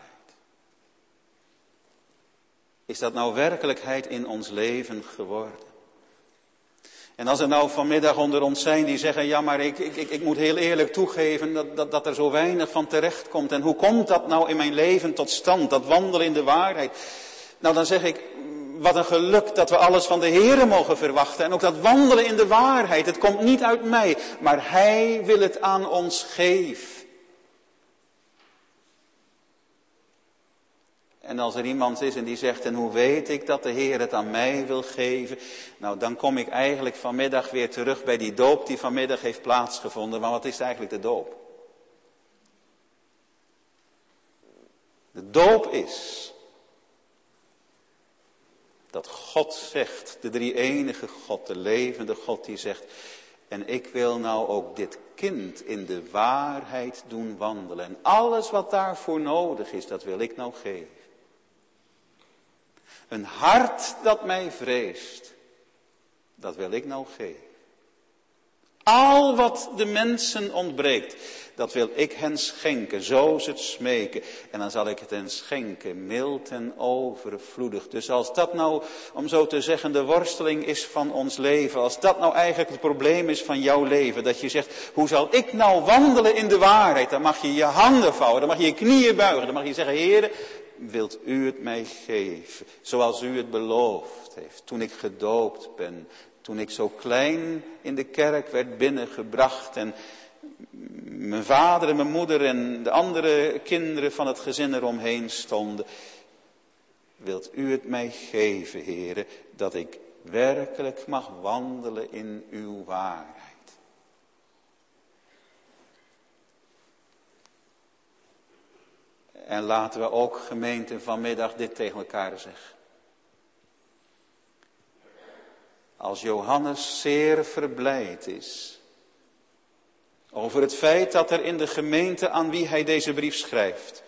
Is dat nou werkelijkheid in ons leven geworden? En als er nou vanmiddag onder ons zijn die zeggen, ja maar ik, ik, ik moet heel eerlijk toegeven dat, dat, dat er zo weinig van terecht komt. En hoe komt dat nou in mijn leven tot stand, dat wandelen in de waarheid? Nou dan zeg ik, wat een geluk dat we alles van de Heere mogen verwachten. En ook dat wandelen in de waarheid, het komt niet uit mij, maar Hij wil het aan ons geven. En als er iemand is en die zegt, en hoe weet ik dat de Heer het aan mij wil geven? Nou, dan kom ik eigenlijk vanmiddag weer terug bij die doop die vanmiddag heeft plaatsgevonden. Maar wat is eigenlijk de doop? De doop is dat God zegt, de drie-enige God, de levende God, die zegt, en ik wil nou ook dit kind in de waarheid doen wandelen. En alles wat daarvoor nodig is, dat wil ik nou geven. Een hart dat mij vreest, dat wil ik nou geven. Al wat de mensen ontbreekt, dat wil ik hen schenken, zo is het smeken. En dan zal ik het hen schenken, mild en overvloedig. Dus als dat nou, om zo te zeggen, de worsteling is van ons leven. Als dat nou eigenlijk het probleem is van jouw leven. Dat je zegt, hoe zal ik nou wandelen in de waarheid? Dan mag je je handen vouwen, dan mag je je knieën buigen. Dan mag je zeggen, Heere, wilt u het mij geven? Zoals u het beloofd heeft, toen ik gedoopt ben. Toen ik zo klein in de kerk werd binnengebracht en mijn vader en mijn moeder en de andere kinderen van het gezin eromheen stonden. Wilt u het mij geven, Heere, dat ik werkelijk mag wandelen in uw waarheid. En laten we ook, gemeente, vanmiddag dit tegen elkaar zeggen. Als Johannes zeer verblijd is over het feit dat er in de gemeente aan wie hij deze brief schrijft,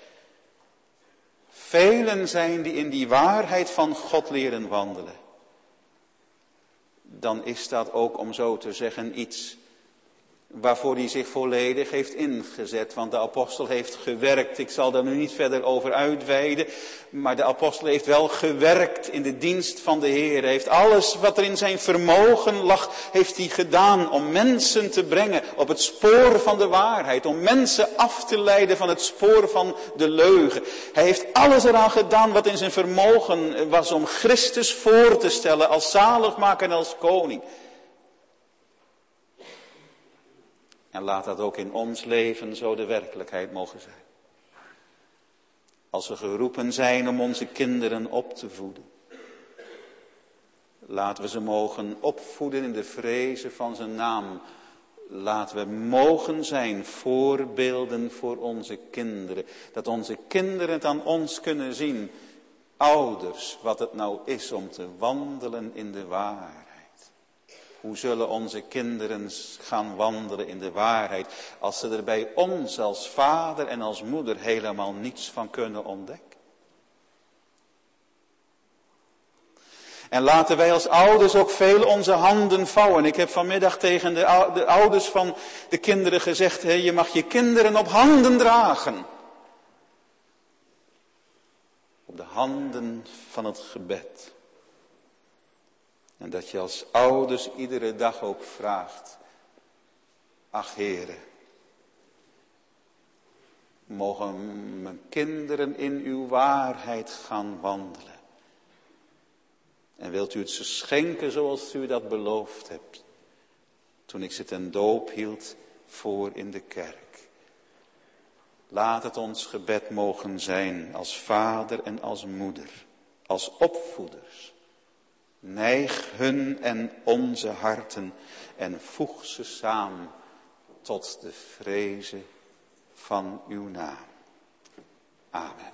velen zijn die in die waarheid van God leren wandelen, dan is dat ook, om zo te zeggen, iets waarvoor hij zich volledig heeft ingezet. Want de apostel heeft gewerkt, ik zal daar nu niet verder over uitweiden, maar de apostel heeft wel gewerkt in de dienst van de Heer. Hij heeft alles wat er in zijn vermogen lag, heeft hij gedaan om mensen te brengen op het spoor van de waarheid. Om mensen af te leiden van het spoor van de leugen. Hij heeft alles eraan gedaan wat in zijn vermogen was om Christus voor te stellen als zaligmaker en als koning. En laat dat ook in ons leven zo de werkelijkheid mogen zijn. Als we geroepen zijn om onze kinderen op te voeden. Laten we ze mogen opvoeden in de vrezen van zijn naam. Laten we mogen zijn voorbeelden voor onze kinderen. Dat onze kinderen het aan ons kunnen zien. Ouders, wat het nou is om te wandelen in de waarheid. Hoe zullen onze kinderen gaan wandelen in de waarheid als ze er bij ons als vader en als moeder helemaal niets van kunnen ontdekken? En laten wij als ouders ook veel onze handen vouwen. Ik heb vanmiddag tegen de, de ouders van de kinderen gezegd, hè, je mag je kinderen op handen dragen. Op de handen van het gebed. En dat je als ouders iedere dag ook vraagt, ach Heere, mogen mijn kinderen in uw waarheid gaan wandelen. En wilt u het ze schenken zoals u dat beloofd hebt, toen ik ze ten doop hield voor in de kerk. Laat het ons gebed mogen zijn als vader en als moeder, als opvoeders. Neig hun en onze harten en voeg ze samen tot de vreze van uw naam. Amen.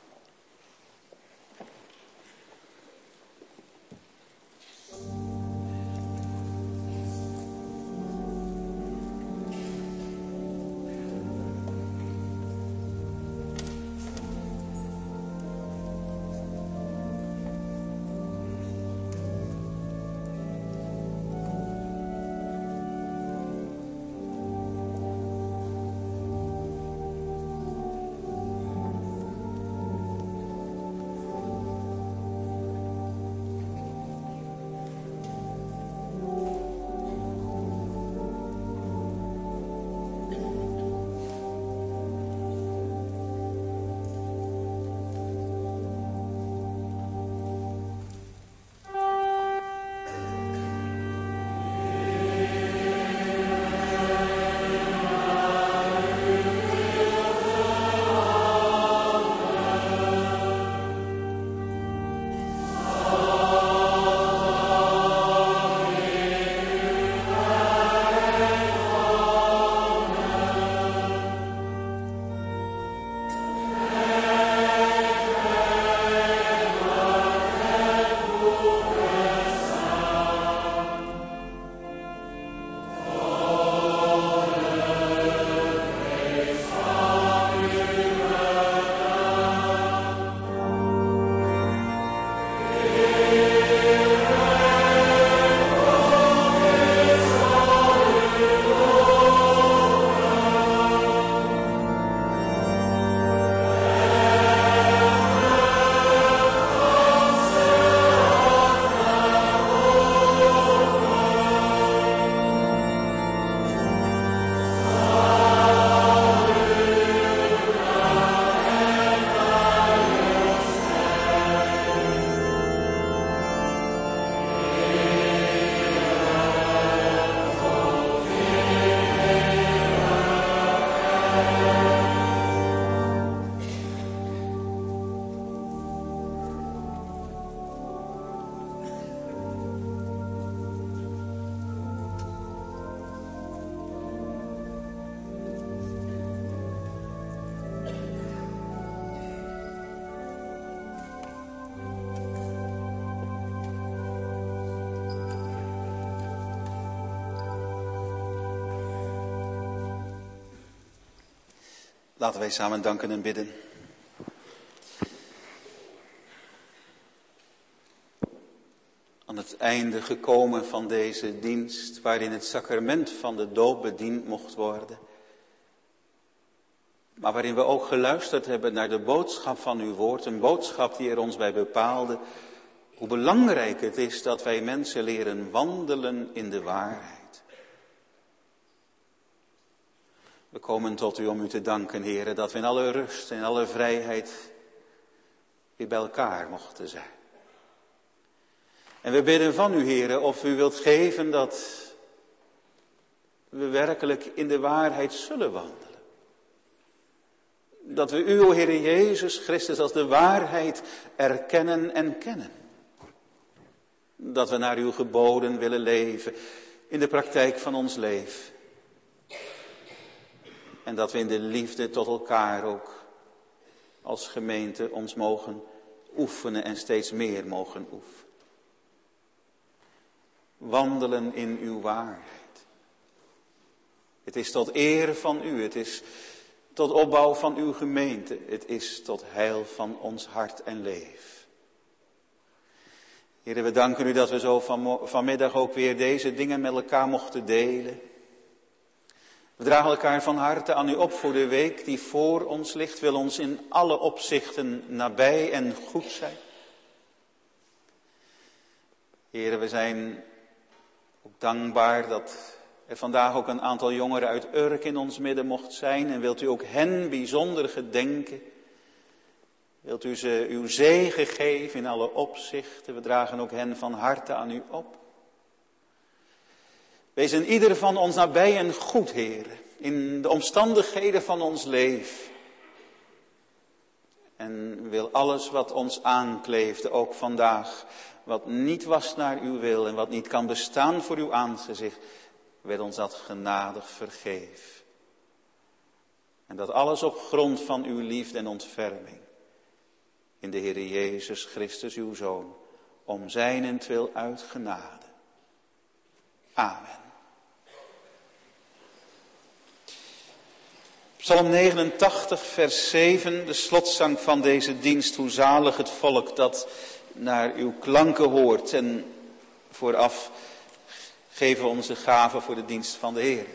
Laten wij samen danken en bidden. Aan het einde gekomen van deze dienst, waarin het sacrament van de doop bediend mocht worden. Maar waarin we ook geluisterd hebben naar de boodschap van uw woord. Een boodschap die er ons bij bepaalde hoe belangrijk het is dat wij mensen leren wandelen in de waarheid. We komen tot u om u te danken, Heere, dat we in alle rust en alle vrijheid weer bij elkaar mochten zijn. En we bidden van u, Heere, of u wilt geven dat we werkelijk in de waarheid zullen wandelen. Dat we u, o Heere Jezus Christus, als de waarheid erkennen en kennen. Dat we naar uw geboden willen leven in de praktijk van ons leven. En dat we in de liefde tot elkaar ook als gemeente ons mogen oefenen en steeds meer mogen oefenen. Wandelen in uw waarheid. Het is tot eer van u, het is tot opbouw van uw gemeente, het is tot heil van ons hart en leven. Heere, we danken u dat we zo van, vanmiddag ook weer deze dingen met elkaar mochten delen. We dragen elkaar van harte aan u op voor de week die voor ons ligt. Wil ons in alle opzichten nabij en goed zijn. Heere, we zijn ook dankbaar dat er vandaag ook een aantal jongeren uit Urk in ons midden mocht zijn. En wilt u ook hen bijzonder gedenken. Wilt u ze uw zegen geven in alle opzichten. We dragen ook hen van harte aan u op. Wees in ieder van ons nabij en goed, Heer, in de omstandigheden van ons leven. En wil alles wat ons aankleefde, ook vandaag, wat niet was naar uw wil en wat niet kan bestaan voor uw aangezicht, wil ons dat genadig vergeef. En dat alles op grond van uw liefde en ontferming. In de Heere Jezus Christus, uw Zoon, om zijnentwil uit genade. Amen. Psalm negenentachtig, vers zeven, de slotzang van deze dienst. Hoe zalig het volk dat naar uw klanken hoort. En vooraf geven we onze gave voor de dienst van de Heer.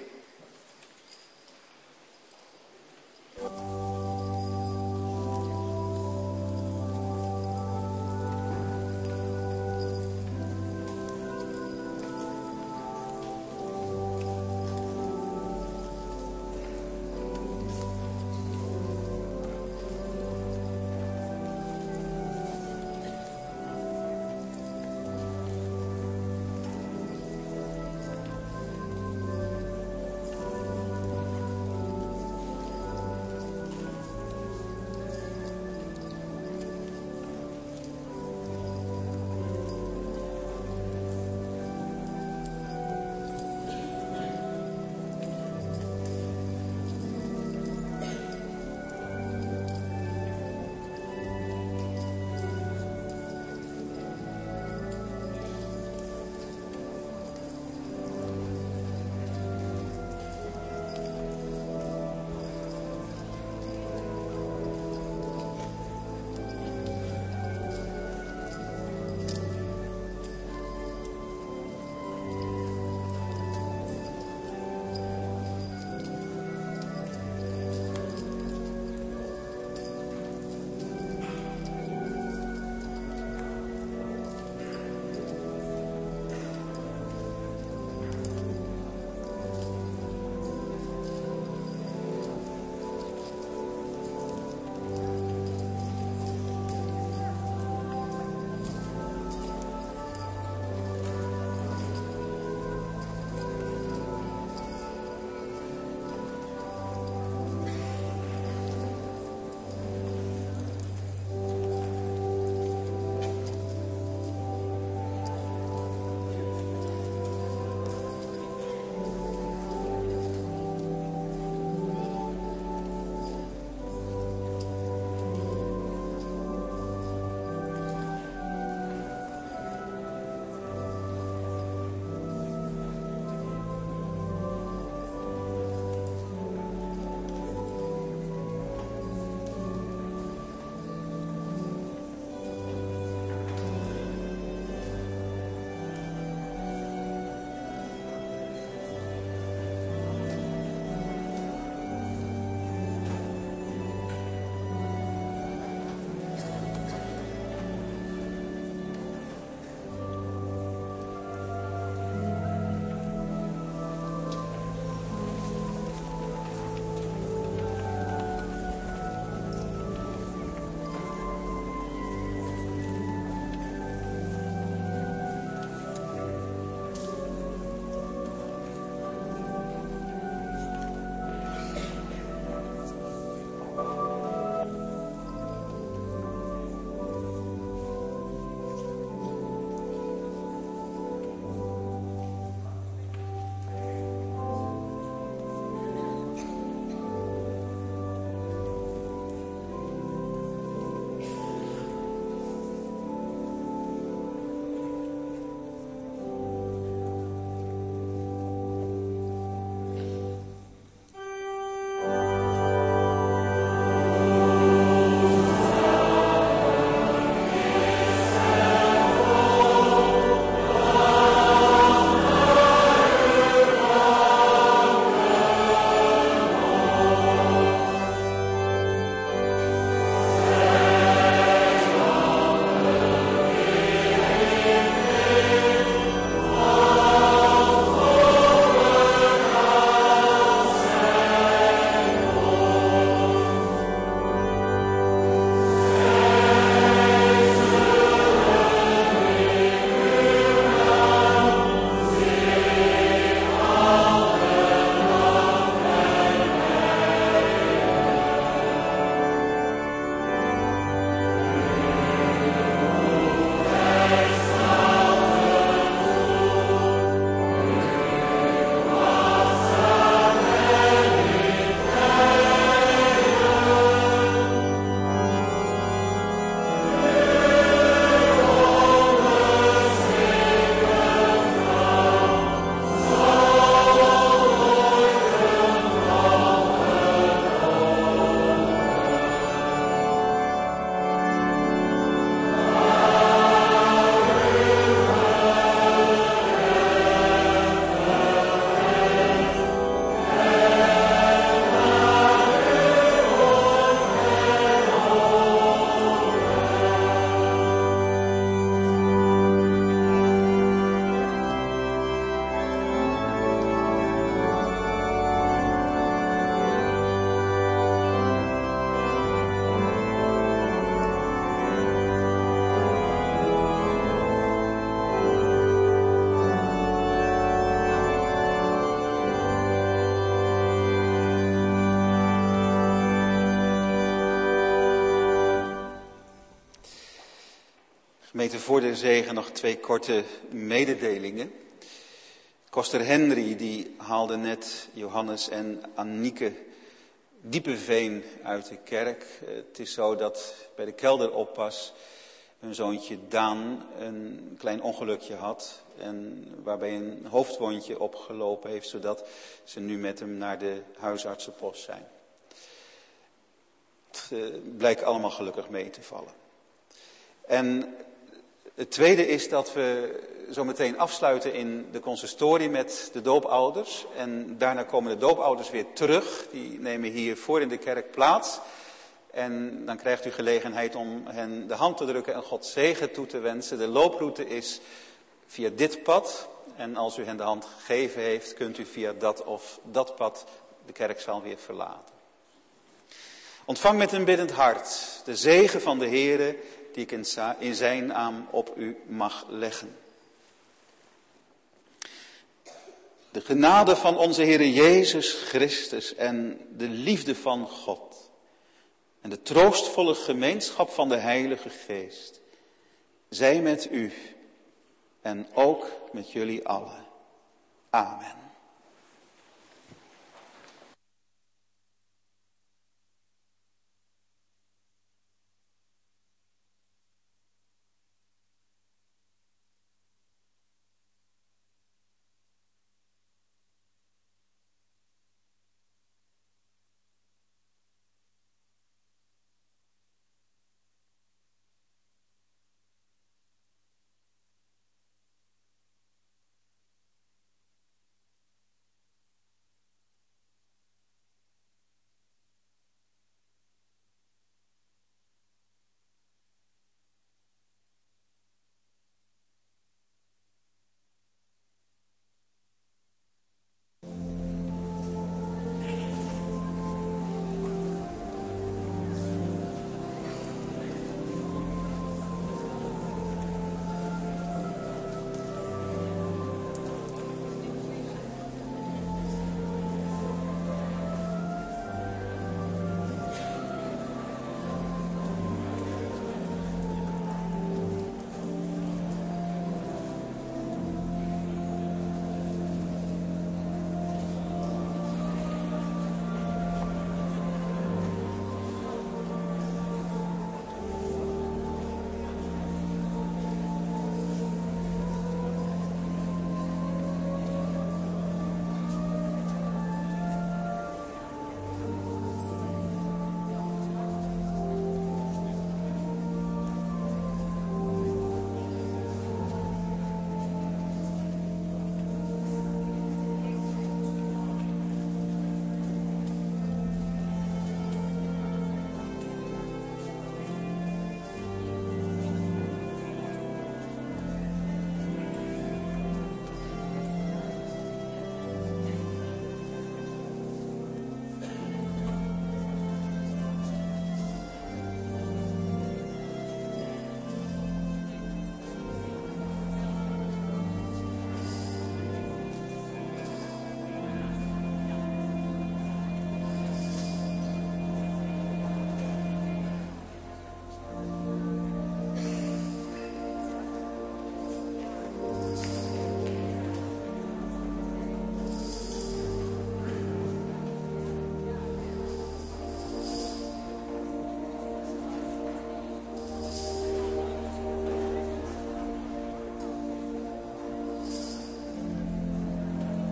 Gemeente, voor de zegen nog twee korte mededelingen. Koster Henry die haalde net Johannes en Annieke Diepeveen uit de kerk. Het is zo dat bij de kelderoppas hun zoontje Daan een klein ongelukje had. En waarbij een hoofdwondje opgelopen heeft, zodat ze nu met hem naar de huisartsenpost zijn. Het blijkt allemaal gelukkig mee te vallen. En het tweede is dat we zo meteen afsluiten in de consistorie met de doopouders. En daarna komen de doopouders weer terug. Die nemen hier voor in de kerk plaats. En dan krijgt u gelegenheid om hen de hand te drukken en God zegen toe te wensen. De looproute is via dit pad. En als u hen de hand gegeven heeft, kunt u via dat of dat pad de kerkzaal weer verlaten. Ontvang met een biddend hart de zegen van de Heere die ik in zijn naam op u mag leggen. De genade van onze Heere Jezus Christus en de liefde van God en de troostvolle gemeenschap van de Heilige Geest zij met u en ook met jullie allen. Amen.